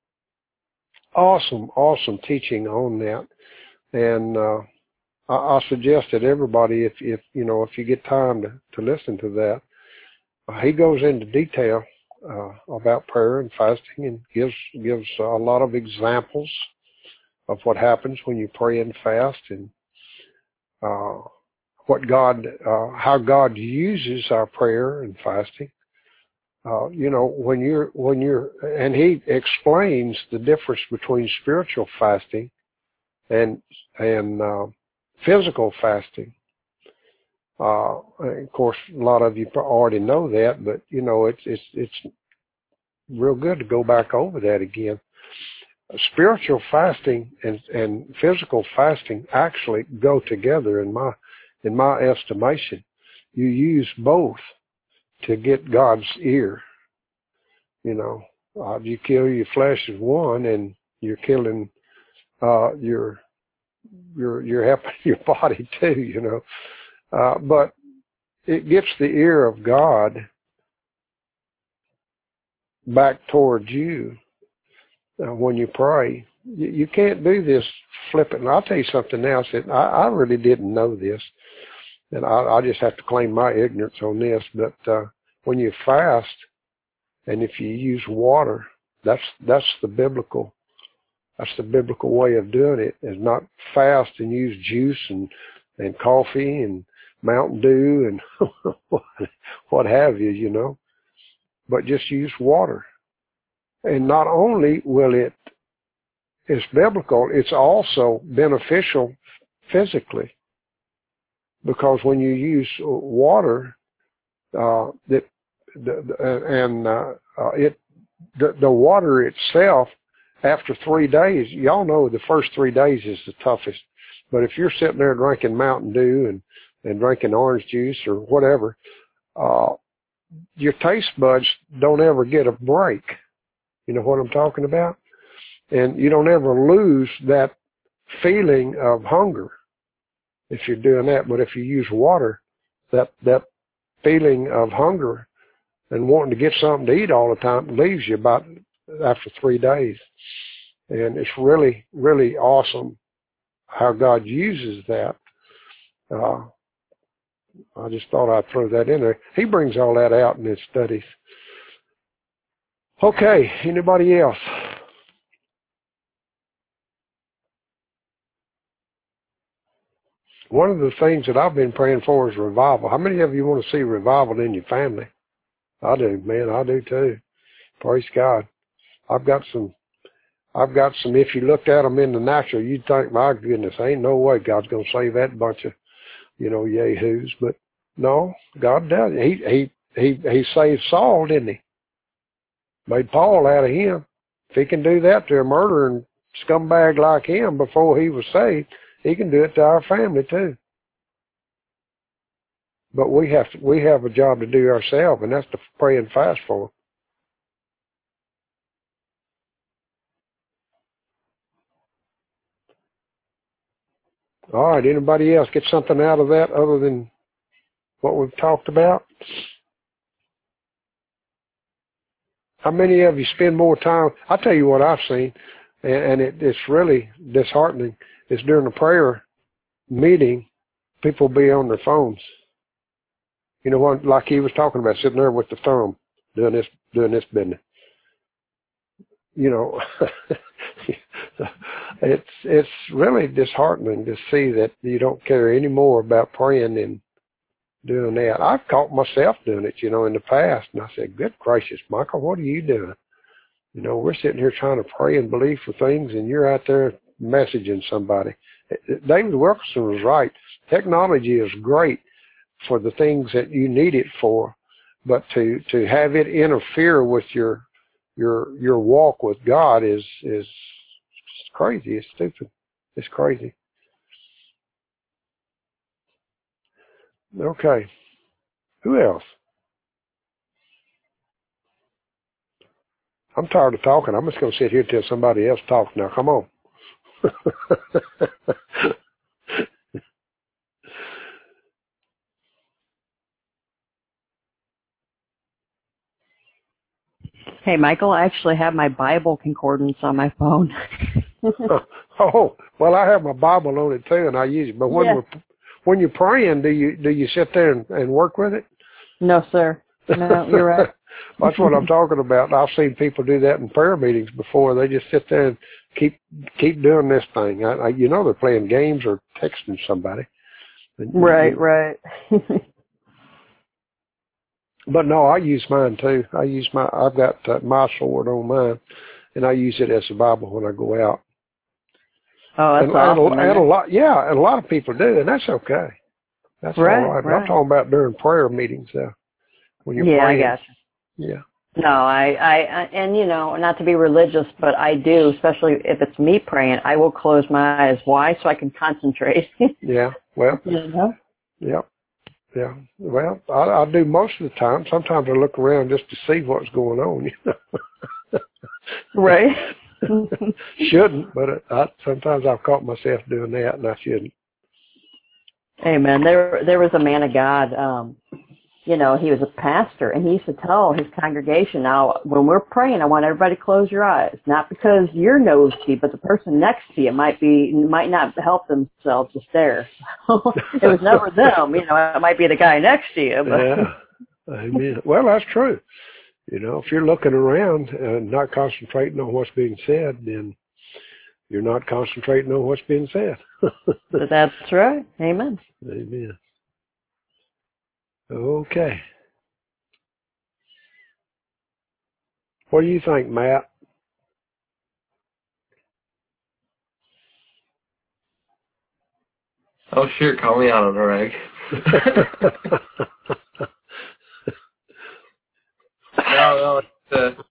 Awesome, awesome teaching on that. And uh, I, I suggest that everybody, if, if you know, if you get time to, to listen to that, uh, he goes into detail uh, about prayer and fasting, and gives gives a lot of examples of what happens when you pray and fast, and uh, what God, uh, how God uses our prayer and fasting. Uh, you know, when you're, when you're, and he explains the difference between spiritual fasting and, and, uh, physical fasting. Uh, of course, a lot of you already know that, but you know, it's, it's, it's real good to go back over that again. Spiritual fasting and, and physical fasting actually go together in my, in my estimation. You use both to get God's ear. You know, uh, you kill your flesh as one, and you're killing uh, your your you're helping your body too. You know, uh, but it gets the ear of God back towards you uh, when you pray. You, you can't do this flippant. I'll tell you something else. That I, I really didn't know this, and I, I just have to claim my ignorance on this. But uh, when you fast, and if you use water, that's that's the biblical that's the biblical way of doing it. Is not fast and use juice and and coffee and Mountain Dew and what, what have you, you know. But just use water. And not only will it it's biblical, it's also beneficial physically. Because when you use water, uh, that the, the, and uh, uh, it The, the water itself, after three days, y'all know the first three days is the toughest. But if you're sitting there drinking Mountain Dew and, and drinking orange juice or whatever, uh, your taste buds don't ever get a break. You know what I'm talking about? And you don't ever lose that feeling of hunger if you're doing that. But if you use water, that that feeling of hunger and wanting to get something to eat all the time leaves you about after three days. And it's really, really awesome how God uses that. Uh, I just thought I'd throw that in there. He brings all that out in his studies. Okay, anybody else? One of the things that I've been praying for is revival. How many of you want to see revival in your family? I do, man. I do too. Praise God. I've got some, I've got some, if you looked at them in the natural, you'd think, my goodness, ain't no way God's going to save that bunch of, you know, yahoos. But no, God does. He, he, he, he saved Saul, didn't he? Made Paul out of him. If he can do that to a murdering scumbag like him before he was saved, he can do it to our family too. But we have to, we have a job to do ourselves, and that's to pray and fast for them. All right, anybody else get something out of that other than what we've talked about? How many of you spend more time? I'll tell you what I've seen, and, and it, it's really disheartening, is during a prayer meeting, people be on their phones. You know what, like he was talking about, sitting there with the thumb, doing this, doing this business. You know, it's it's really disheartening to see that you don't care any more about praying than doing that. I've caught myself doing it, you know, in the past, and I said, good gracious, Michael, what are you doing? You know, we're sitting here trying to pray and believe for things, and you're out there messaging somebody. David Wilkerson was right. Technology is great for the things that you need it for, but to, to have it interfere with your your your walk with God is is crazy. It's stupid. It's crazy. Okay. Who else? I'm tired of talking. I'm just going to sit here till somebody else talks now. Come on. Hey, Michael, I actually have my Bible concordance on my phone. Oh, well, I have my Bible on it too, and I use it. But when Yeah. we're when you're praying, do you do you sit there and, and work with it? No, sir. No, you're right. That's what I'm talking about. I've seen people do that in prayer meetings before. They just sit there and keep keep doing this thing. I, I, you know, they're playing games or texting somebody. Right, right. But no, I use mine too. I use my. I've got uh, my sword on mine, and I use it as a Bible when I go out. Oh, that's and, awesome. And, and a lot, yeah, and a lot of people do, and that's okay. That's right, all right. But right. I'm talking about during prayer meetings, though. When you're yeah, praying. I gotcha. Yeah. No, I, I, I, and you know, not to be religious, but I do, especially if it's me praying, I will close my eyes. Why? So I can concentrate. Yeah. Well. You know? Yep. Yeah. Well, I, I do most of the time. Sometimes I look around just to see what's going on. You know. Right. Shouldn't, but I, sometimes I've caught myself doing that, and I shouldn't. Amen. There, there was a man of God. Um, you know, he was a pastor, and he used to tell his congregation, "Now, when we're praying, I want everybody to close your eyes, not because you're nosy, but the person next to you might be might not help themselves to stare. It was never them. You know, it might be the guy next to you." But. Yeah. Amen. Well, that's true. You know, if you're looking around and not concentrating on what's being said, then you're not concentrating on what's being said. That's right. Amen. Amen. Okay. What do you think, Matt? Oh, sure. Call me out on the rag. no, no, it's uh,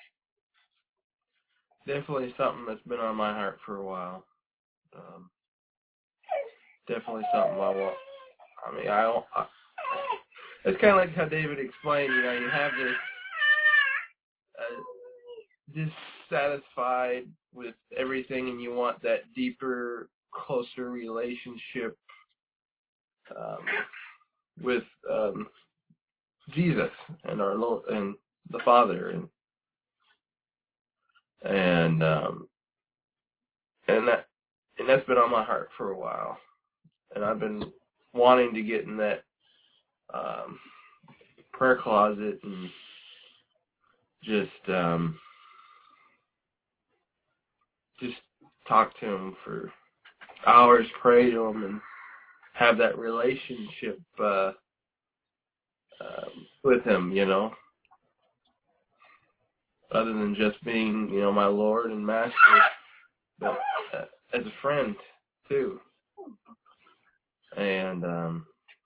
definitely something that's been on my heart for a while. Um, definitely something I want. I mean, I don't. I, it's kind of like how David explained. You know, you have this uh, this satisfied with everything and you want that deeper, closer relationship um, with um, Jesus and our Lord and the Father, and and um, and that and that's been on my heart for a while, and I've been wanting to get in that um, prayer closet and just um, just talk to Him for hours, pray to Him, and have that relationship uh, um, with Him, you know, other than just being, you know, my Lord and Master, but uh, as a friend too. And um,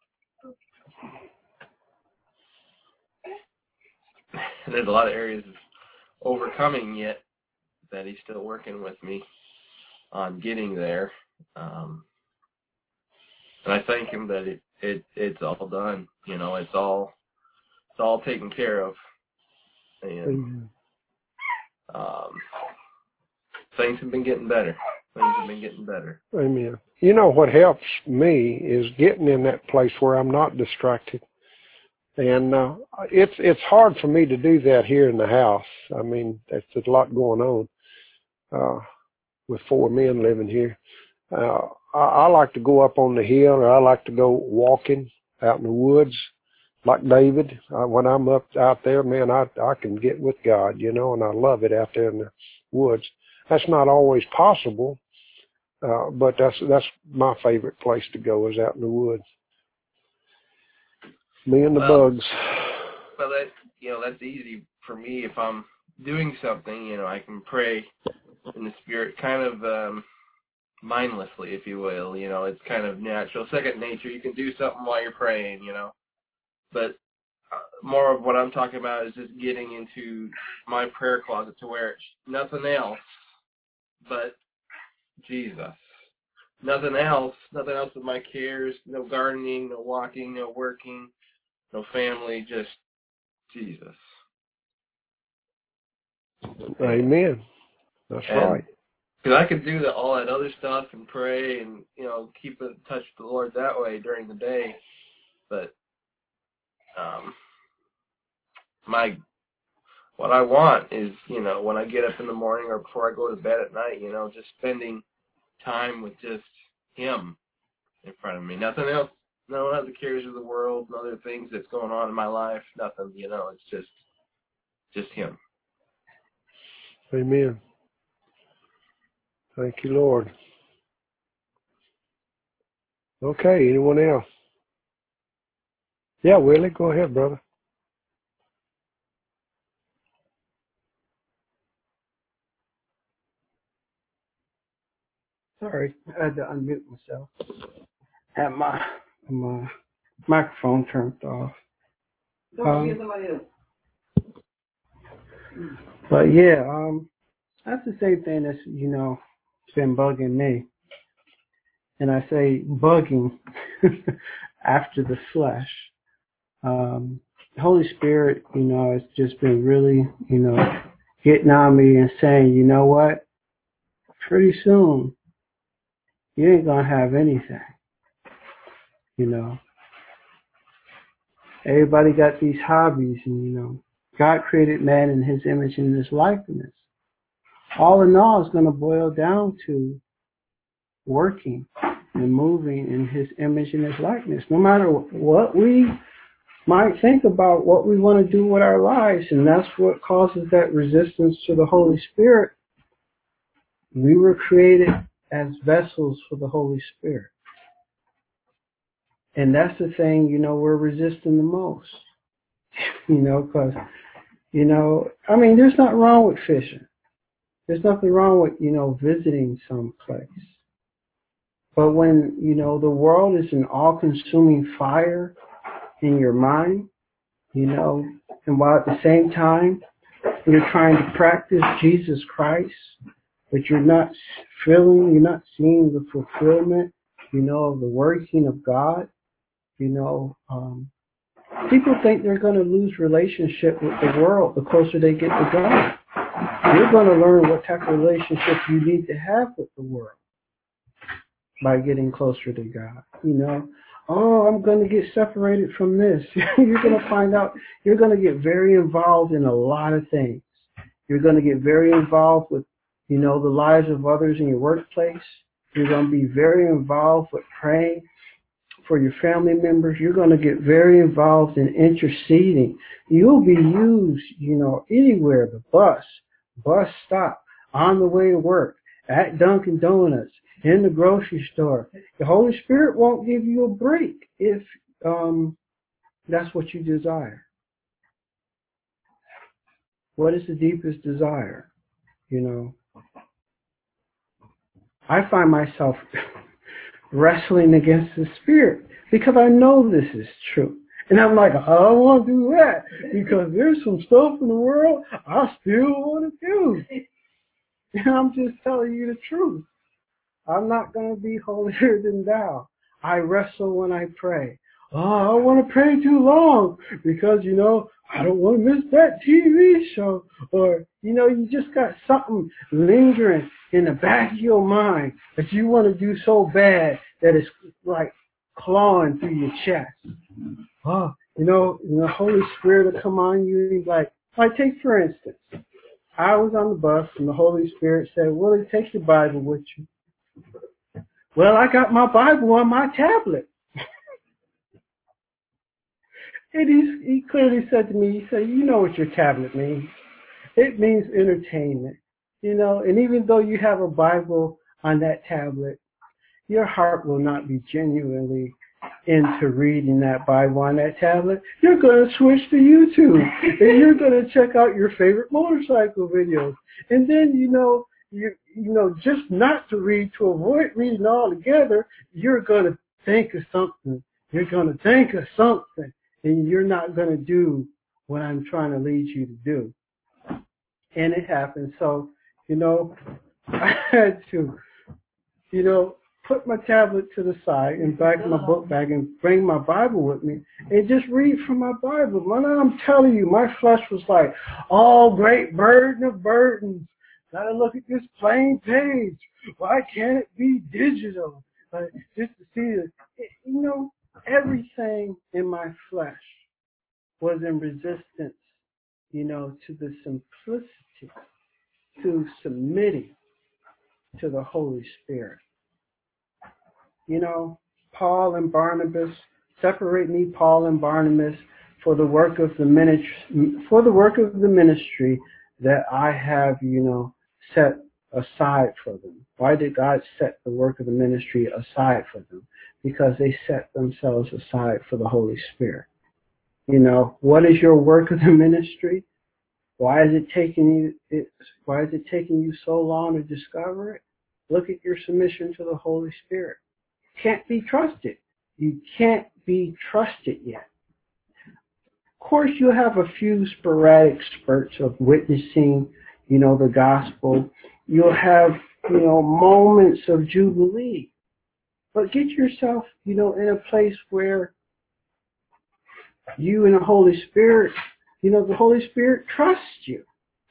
there's a lot of areas of overcoming yet that He's still working with me on getting there. Um, and I thank Him that it, it it's all done. You know, it's all it's all taken care of. And um, things have been getting better. Things have been getting better. Amen. You know what helps me is getting in that place where I'm not distracted. And uh, it's it's hard for me to do that here in the house. I mean, there's a lot going on uh, with four men living here. Uh, I, I like to go up on the hill, or I like to go walking out in the woods, like David. Uh, when I'm up out there, man, I I can get with God, you know, and I love it out there in the woods. That's not always possible, uh, but that's that's my favorite place to go, is out in the woods. Me and the well, bugs. Well, that you know, that's easy for me. If I'm doing something, you know, I can pray in the Spirit, kind of um, mindlessly, if you will. You know, it's kind of natural, second nature. You can do something while you're praying, you know. But uh, more of what I'm talking about is just getting into my prayer closet to where it's nothing else but Jesus. Nothing else. Nothing else with my cares. No gardening, no walking, no working, no family, just Jesus. Amen. That's and, right. Because I could do the, all that other stuff and pray and, you know, keep in touch with the Lord that way during the day. But um, my what I want is, you know, when I get up in the morning or before I go to bed at night, you know, just spending time with just Him in front of me. Nothing else. No other cares of the world, no other things that's going on in my life. Nothing, you know. It's just, just Him. Amen. Thank you, Lord. Okay, anyone else? Yeah, Willie, go ahead, brother. Sorry, I had to unmute myself. Had my my microphone turned off. Don't Um, forget somebody else. But yeah, um, that's the same thing that's, you know, been bugging me. And I say bugging after the flesh. Um, the Holy Spirit, you know, has just been really, you know, getting on me and saying, you know what? Pretty soon, you ain't gonna have anything. You know, everybody got these hobbies, and you know, God created man in His image and His likeness. All in all, it's going to boil down to working and moving in His image and His likeness. No matter what we might think about what we want to do with our lives, and that's what causes that resistance to the Holy Spirit. We were created as vessels for the Holy Spirit. And that's the thing, you know, we're resisting the most. You know, because, you know, I mean, there's nothing wrong with fishing. There's nothing wrong with, you know, visiting some place. But when, you know, the world is an all-consuming fire in your mind, you know, and while at the same time you're trying to practice Jesus Christ, but you're not feeling, you're not seeing the fulfillment, you know, of the working of God, you know, um, people think they're going to lose relationship with the world the closer they get to God. You're going to learn what type of relationship you need to have with the world by getting closer to God. You know, oh, I'm going to get separated from this. You're going to find out you're going to get very involved in a lot of things. You're going to get very involved with, you know, the lives of others in your workplace. You're going to be very involved with praying for your family members. You're going to get very involved in interceding. You'll be used, you know, anywhere, the bus, bus stop, on the way to work, at Dunkin' Donuts, in the grocery store. The Holy Spirit won't give you a break if um, that's what you desire. What is the deepest desire? You know, I find myself wrestling against the Spirit because I know this is true. And I'm like, I don't want to do that because there's some stuff in the world I still want to do. And I'm just telling you the truth. I'm not going to be holier than thou. I wrestle when I pray. Oh, I don't want to pray too long because, you know, I don't want to miss that T V show. Or, you know, you just got something lingering in the back of your mind that you want to do so bad that it's like clawing through your chest. Oh, you know, and the Holy Spirit will come on you and he's like, like take for instance, I was on the bus and the Holy Spirit said, Willie, take your Bible with you. Well, I got my Bible on my tablet. And he, he clearly said to me, he said, you know what your tablet means. It means entertainment. You know, and even though you have a Bible on that tablet, your heart will not be genuinely into reading that Bible on that tablet. You're going to switch to YouTube and you're going to check out your favorite motorcycle videos. And then, you know, you, you know, just not to read, to avoid reading altogether, you're going to think of something. You're going to think of something. And you're not going to do what I'm trying to lead you to do. And it happened. So, you know, I had to, you know, put my tablet to the side and back my book bag and bring my Bible with me and just read from my Bible. Man, I'm telling you, my flesh was like, oh, great burden of burdens. Gotta look at this plain page. Why can't it be digital? Like, just to see it. You know, everything in my flesh was in resistance, you know, to the simplicity, to submitting to the Holy Spirit. You know, Paul and Barnabas, separate me, Paul and Barnabas, for the work of the ministry, for the work of the ministry that I have, you know, set aside for them. Why did God set the work of the ministry aside for them? Because they set themselves aside for the Holy Spirit. You know, what is your work of the ministry? Why is it taking you, it, why is it taking you so long to discover it? Look at your submission to the Holy Spirit. Can't be trusted. You can't be trusted yet. Of course, you have a few sporadic spurts of witnessing, you know, the gospel. You'll have, you know, moments of jubilee. But get yourself, you know, in a place where you and the Holy Spirit, you know, the Holy Spirit trusts you.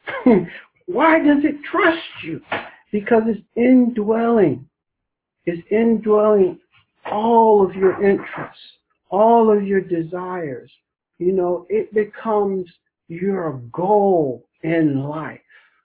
Why does it trust you? Because it's indwelling. It's indwelling all of your interests, all of your desires. You know, it becomes your goal in life.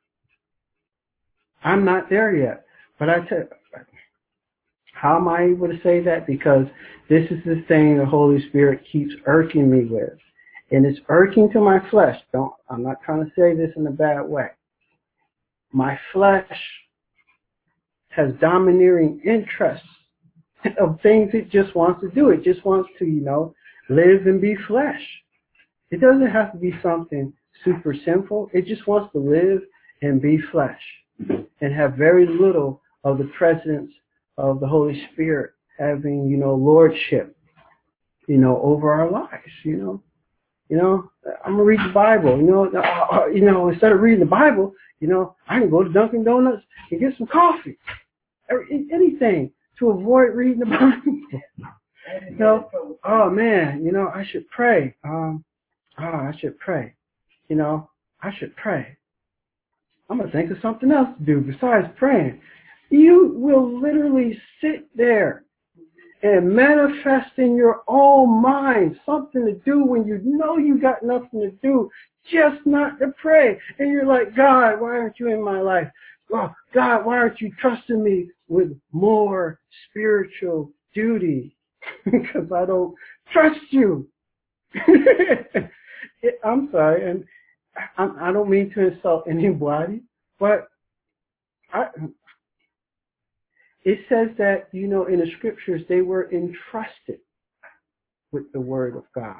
I'm not there yet, but I tell you, how am I able to say that? Because this is the thing the Holy Spirit keeps irking me with. And it's irking to my flesh. Don't, I'm not trying to say this in a bad way. My flesh has domineering interests of things it just wants to do. It just wants to, you know, live and be flesh. It doesn't have to be something super sinful. It just wants to live and be flesh and have very little of the presence of the Holy Spirit having, you know, lordship, you know, over our lives, you know. You know, I'm going to read the Bible, you know, uh, you know, instead of reading the Bible, you know, I can go to Dunkin' Donuts and get some coffee, or anything to avoid reading the Bible. You know, oh man, you know, I should pray. Um, oh, I should pray. You know, I should pray. I'm going to think of something else to do besides praying. You will literally sit there and manifest in your own mind something to do when you know you got nothing to do, just not to pray. And you're like, God, why aren't you in my life? Oh, God, why aren't you trusting me with more spiritual duty? Because I don't trust you. I'm sorry, and I, I don't mean to insult anybody, but I, it says that, you know, in the scriptures, they were entrusted with the word of God.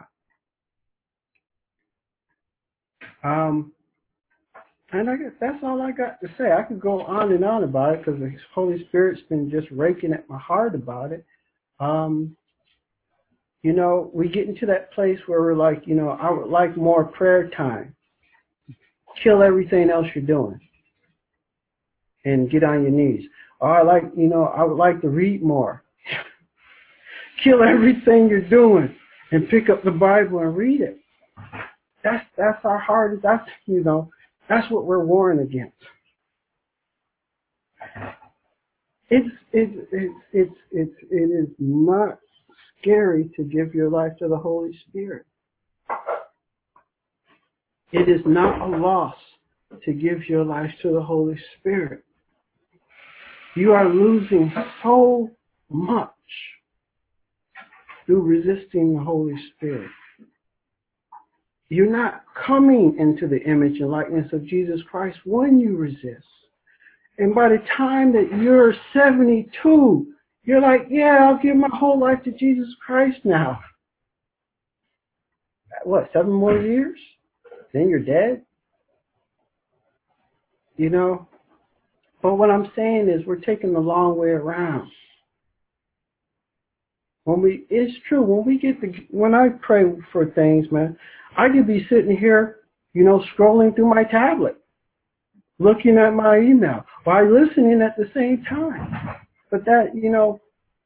Um, and I guess that's all I got to say. I could go on and on about it because the Holy Spirit's been just raking at my heart about it. Um, you know, we get into that place where we're like, you know, I would like more prayer time. Kill everything else you're doing and get on your knees. Or I like, you know, I would like to read more. Kill everything you're doing and pick up the Bible and read it. That's that's our heart. That's, you know, that's what we're warring against. It's it's it's it's it's it is not scary to give your life to the Holy Spirit. It is not a loss to give your life to the Holy Spirit. You are losing so much through resisting the Holy Spirit. You're not coming into the image and likeness of Jesus Christ when you resist. And by the time that you're seventy-two, you're like, yeah, I'll give my whole life to Jesus Christ now. What, seven more years? Then you're dead? You know? But what I'm saying is we're taking the long way around. When we, it's true, when we get the, when I pray for things, man, I could be sitting here, you know, scrolling through my tablet, looking at my email, while listening at the same time. But that, you know,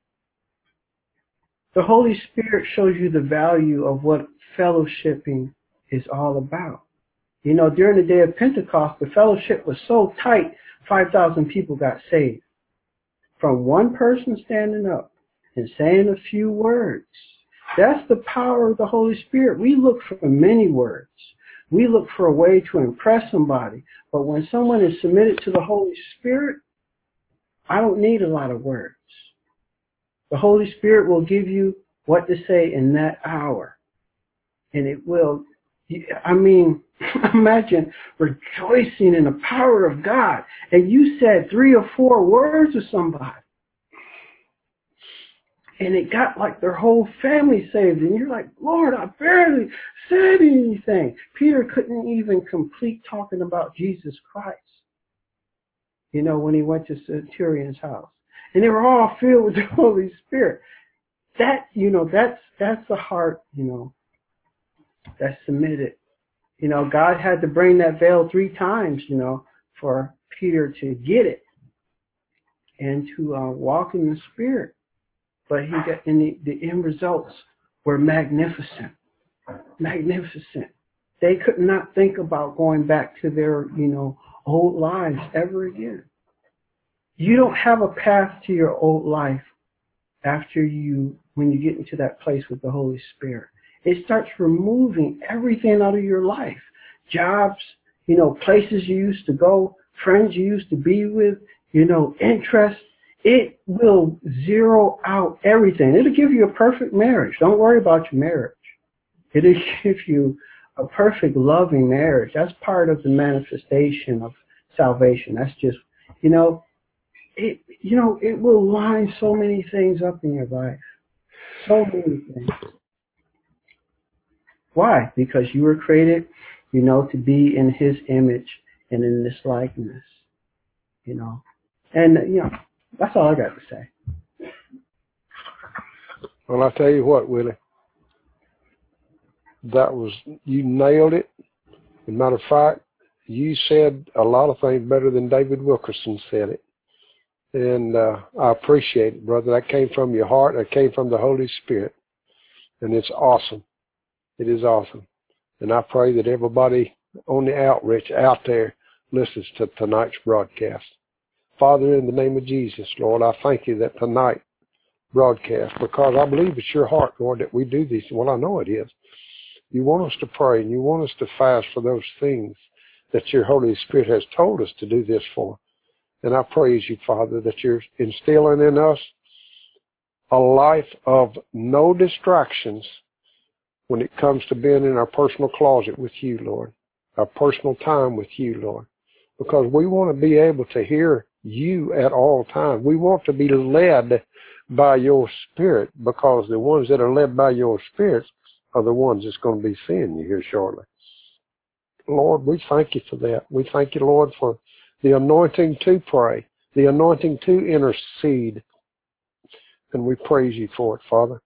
the Holy Spirit shows you the value of what fellowshipping is all about. You know, during the day of Pentecost, the fellowship was so tight, five thousand people got saved. From one person standing up and saying a few words. That's the power of the Holy Spirit. We look for many words. We look for a way to impress somebody. But when someone is submitted to the Holy Spirit, I don't need a lot of words. The Holy Spirit will give you what to say in that hour. And it will, I mean, imagine rejoicing in the power of God. And you said three or four words to somebody. And it got like their whole family saved. And you're like, Lord, I barely said anything. Peter couldn't even complete talking about Jesus Christ, you know, when he went to Centurion's house. And they were all filled with the Holy Spirit. That, you know, that's that's the heart, you know, that's submitted. You know, God had to bring that veil three times, you know, for Peter to get it and to uh, walk in the Spirit. But he got, and the, the end results were magnificent, magnificent. They could not think about going back to their, you know, old lives ever again. You don't have a path to your old life after you, when you get into that place with the Holy Spirit. It starts removing everything out of your life. Jobs, you know, places you used to go, friends you used to be with, you know, interests. It will zero out everything. It'll give you a perfect marriage. Don't worry about your marriage. It'll give you a perfect loving marriage. That's part of the manifestation of salvation. That's just, you know, it, you know, it will line so many things up in your life. So many things. Why? Because you were created, you know, to be in His image and in this likeness, you know. And, you know, that's all I got to say. Well, I tell you what, Willie, that was, you nailed it. As a matter of fact, you said a lot of things better than David Wilkerson said it. And uh, I appreciate it, brother. That came from your heart. That came from the Holy Spirit. And it's awesome. It is awesome. And I pray that everybody on the outreach out there listens to tonight's broadcast. Father, in the name of Jesus, Lord, I thank you that tonight broadcast, because I believe it's your heart, Lord, that we do these. Well, I know it is. You want us to pray and you want us to fast for those things that your Holy Spirit has told us to do this for. And I praise you, Father, that you're instilling in us a life of no distractions when it comes to being in our personal closet with you, Lord, our personal time with you, Lord, because we want to be able to hear you at all times. We want to be led by your Spirit, because the ones that are led by your Spirit are the ones that's going to be seeing you here shortly. Lord, we thank you for that. We thank you, Lord, for the anointing to pray, the anointing to intercede, and we praise you for it, Father.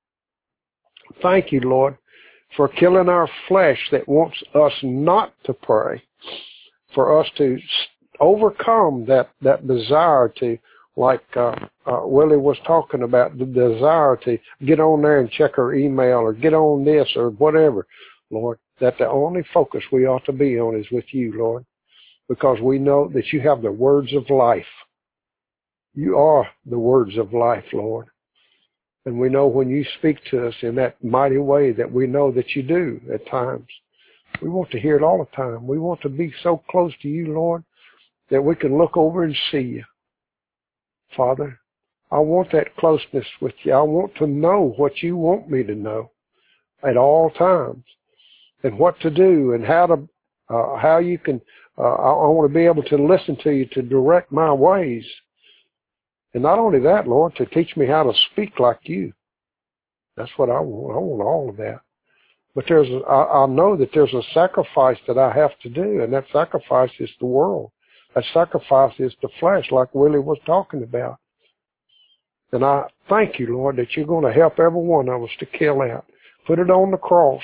Thank you, Lord, for killing our flesh that wants us not to pray, for us to overcome that, that desire to, like uh, uh, Willie was talking about, the desire to get on there and check our email or get on this or whatever, Lord, that the only focus we ought to be on is with you, Lord, because we know that you have the words of life. You are the words of life, Lord. And we know when you speak to us in that mighty way that we know that you do at times. We want to hear it all the time. We want to be so close to you, Lord, that we can look over and see you. Father, I want that closeness with you. I want to know what you want me to know at all times, and what to do, and how to, uh, how you can, uh, I, I want to be able to listen to you to direct my ways. And not only that, Lord, to teach me how to speak like you. That's what I want. I want all of that. But there's, a, I, I know that there's a sacrifice that I have to do, and that sacrifice is the world. That sacrifice is the flesh, like Willie was talking about. And I thank you, Lord, that you're going to help every one of us to kill that. Put it on the cross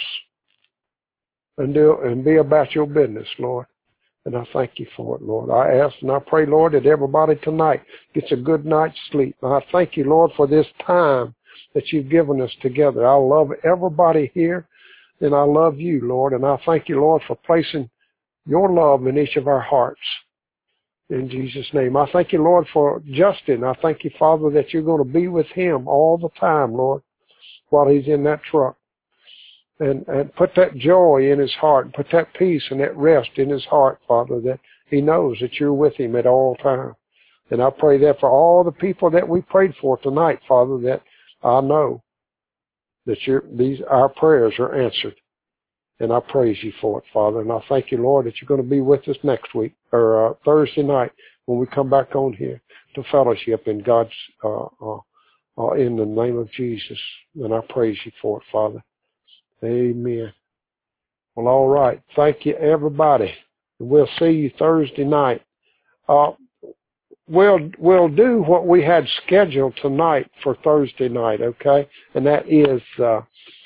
and do and be about your business, Lord. And I thank you for it, Lord. I ask and I pray, Lord, that everybody tonight gets a good night's sleep. And I thank you, Lord, for this time that you've given us together. I love everybody here, and I love you, Lord. And I thank you, Lord, for placing your love in each of our hearts. In Jesus' name. I thank you, Lord, for Justin. I thank you, Father, that you're going to be with him all the time, Lord, while he's in that truck. And, and put that joy in his heart, put that peace and that rest in his heart, Father, that he knows that you're with him at all times. And I pray that for all the people that we prayed for tonight, Father, that I know that your these our prayers are answered. And I praise you for it, Father. And I thank you, Lord, that you're going to be with us next week, or uh, Thursday night, when we come back on here to fellowship in God's, uh, uh, uh, in the name of Jesus. And I praise you for it, Father. Amen. Well, all right. Thank you, everybody. We'll see you Thursday night. Uh, we'll, we'll do what we had scheduled tonight for Thursday night, okay? And that is, uh,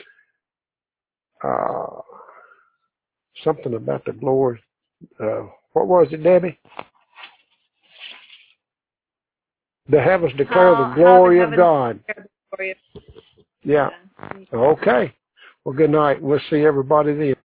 uh, something about the glory. Uh, what was it, Debbie? The heavens declare How, the glory how of the God. Glory of Yeah. Okay. Well, good night. We'll see everybody then.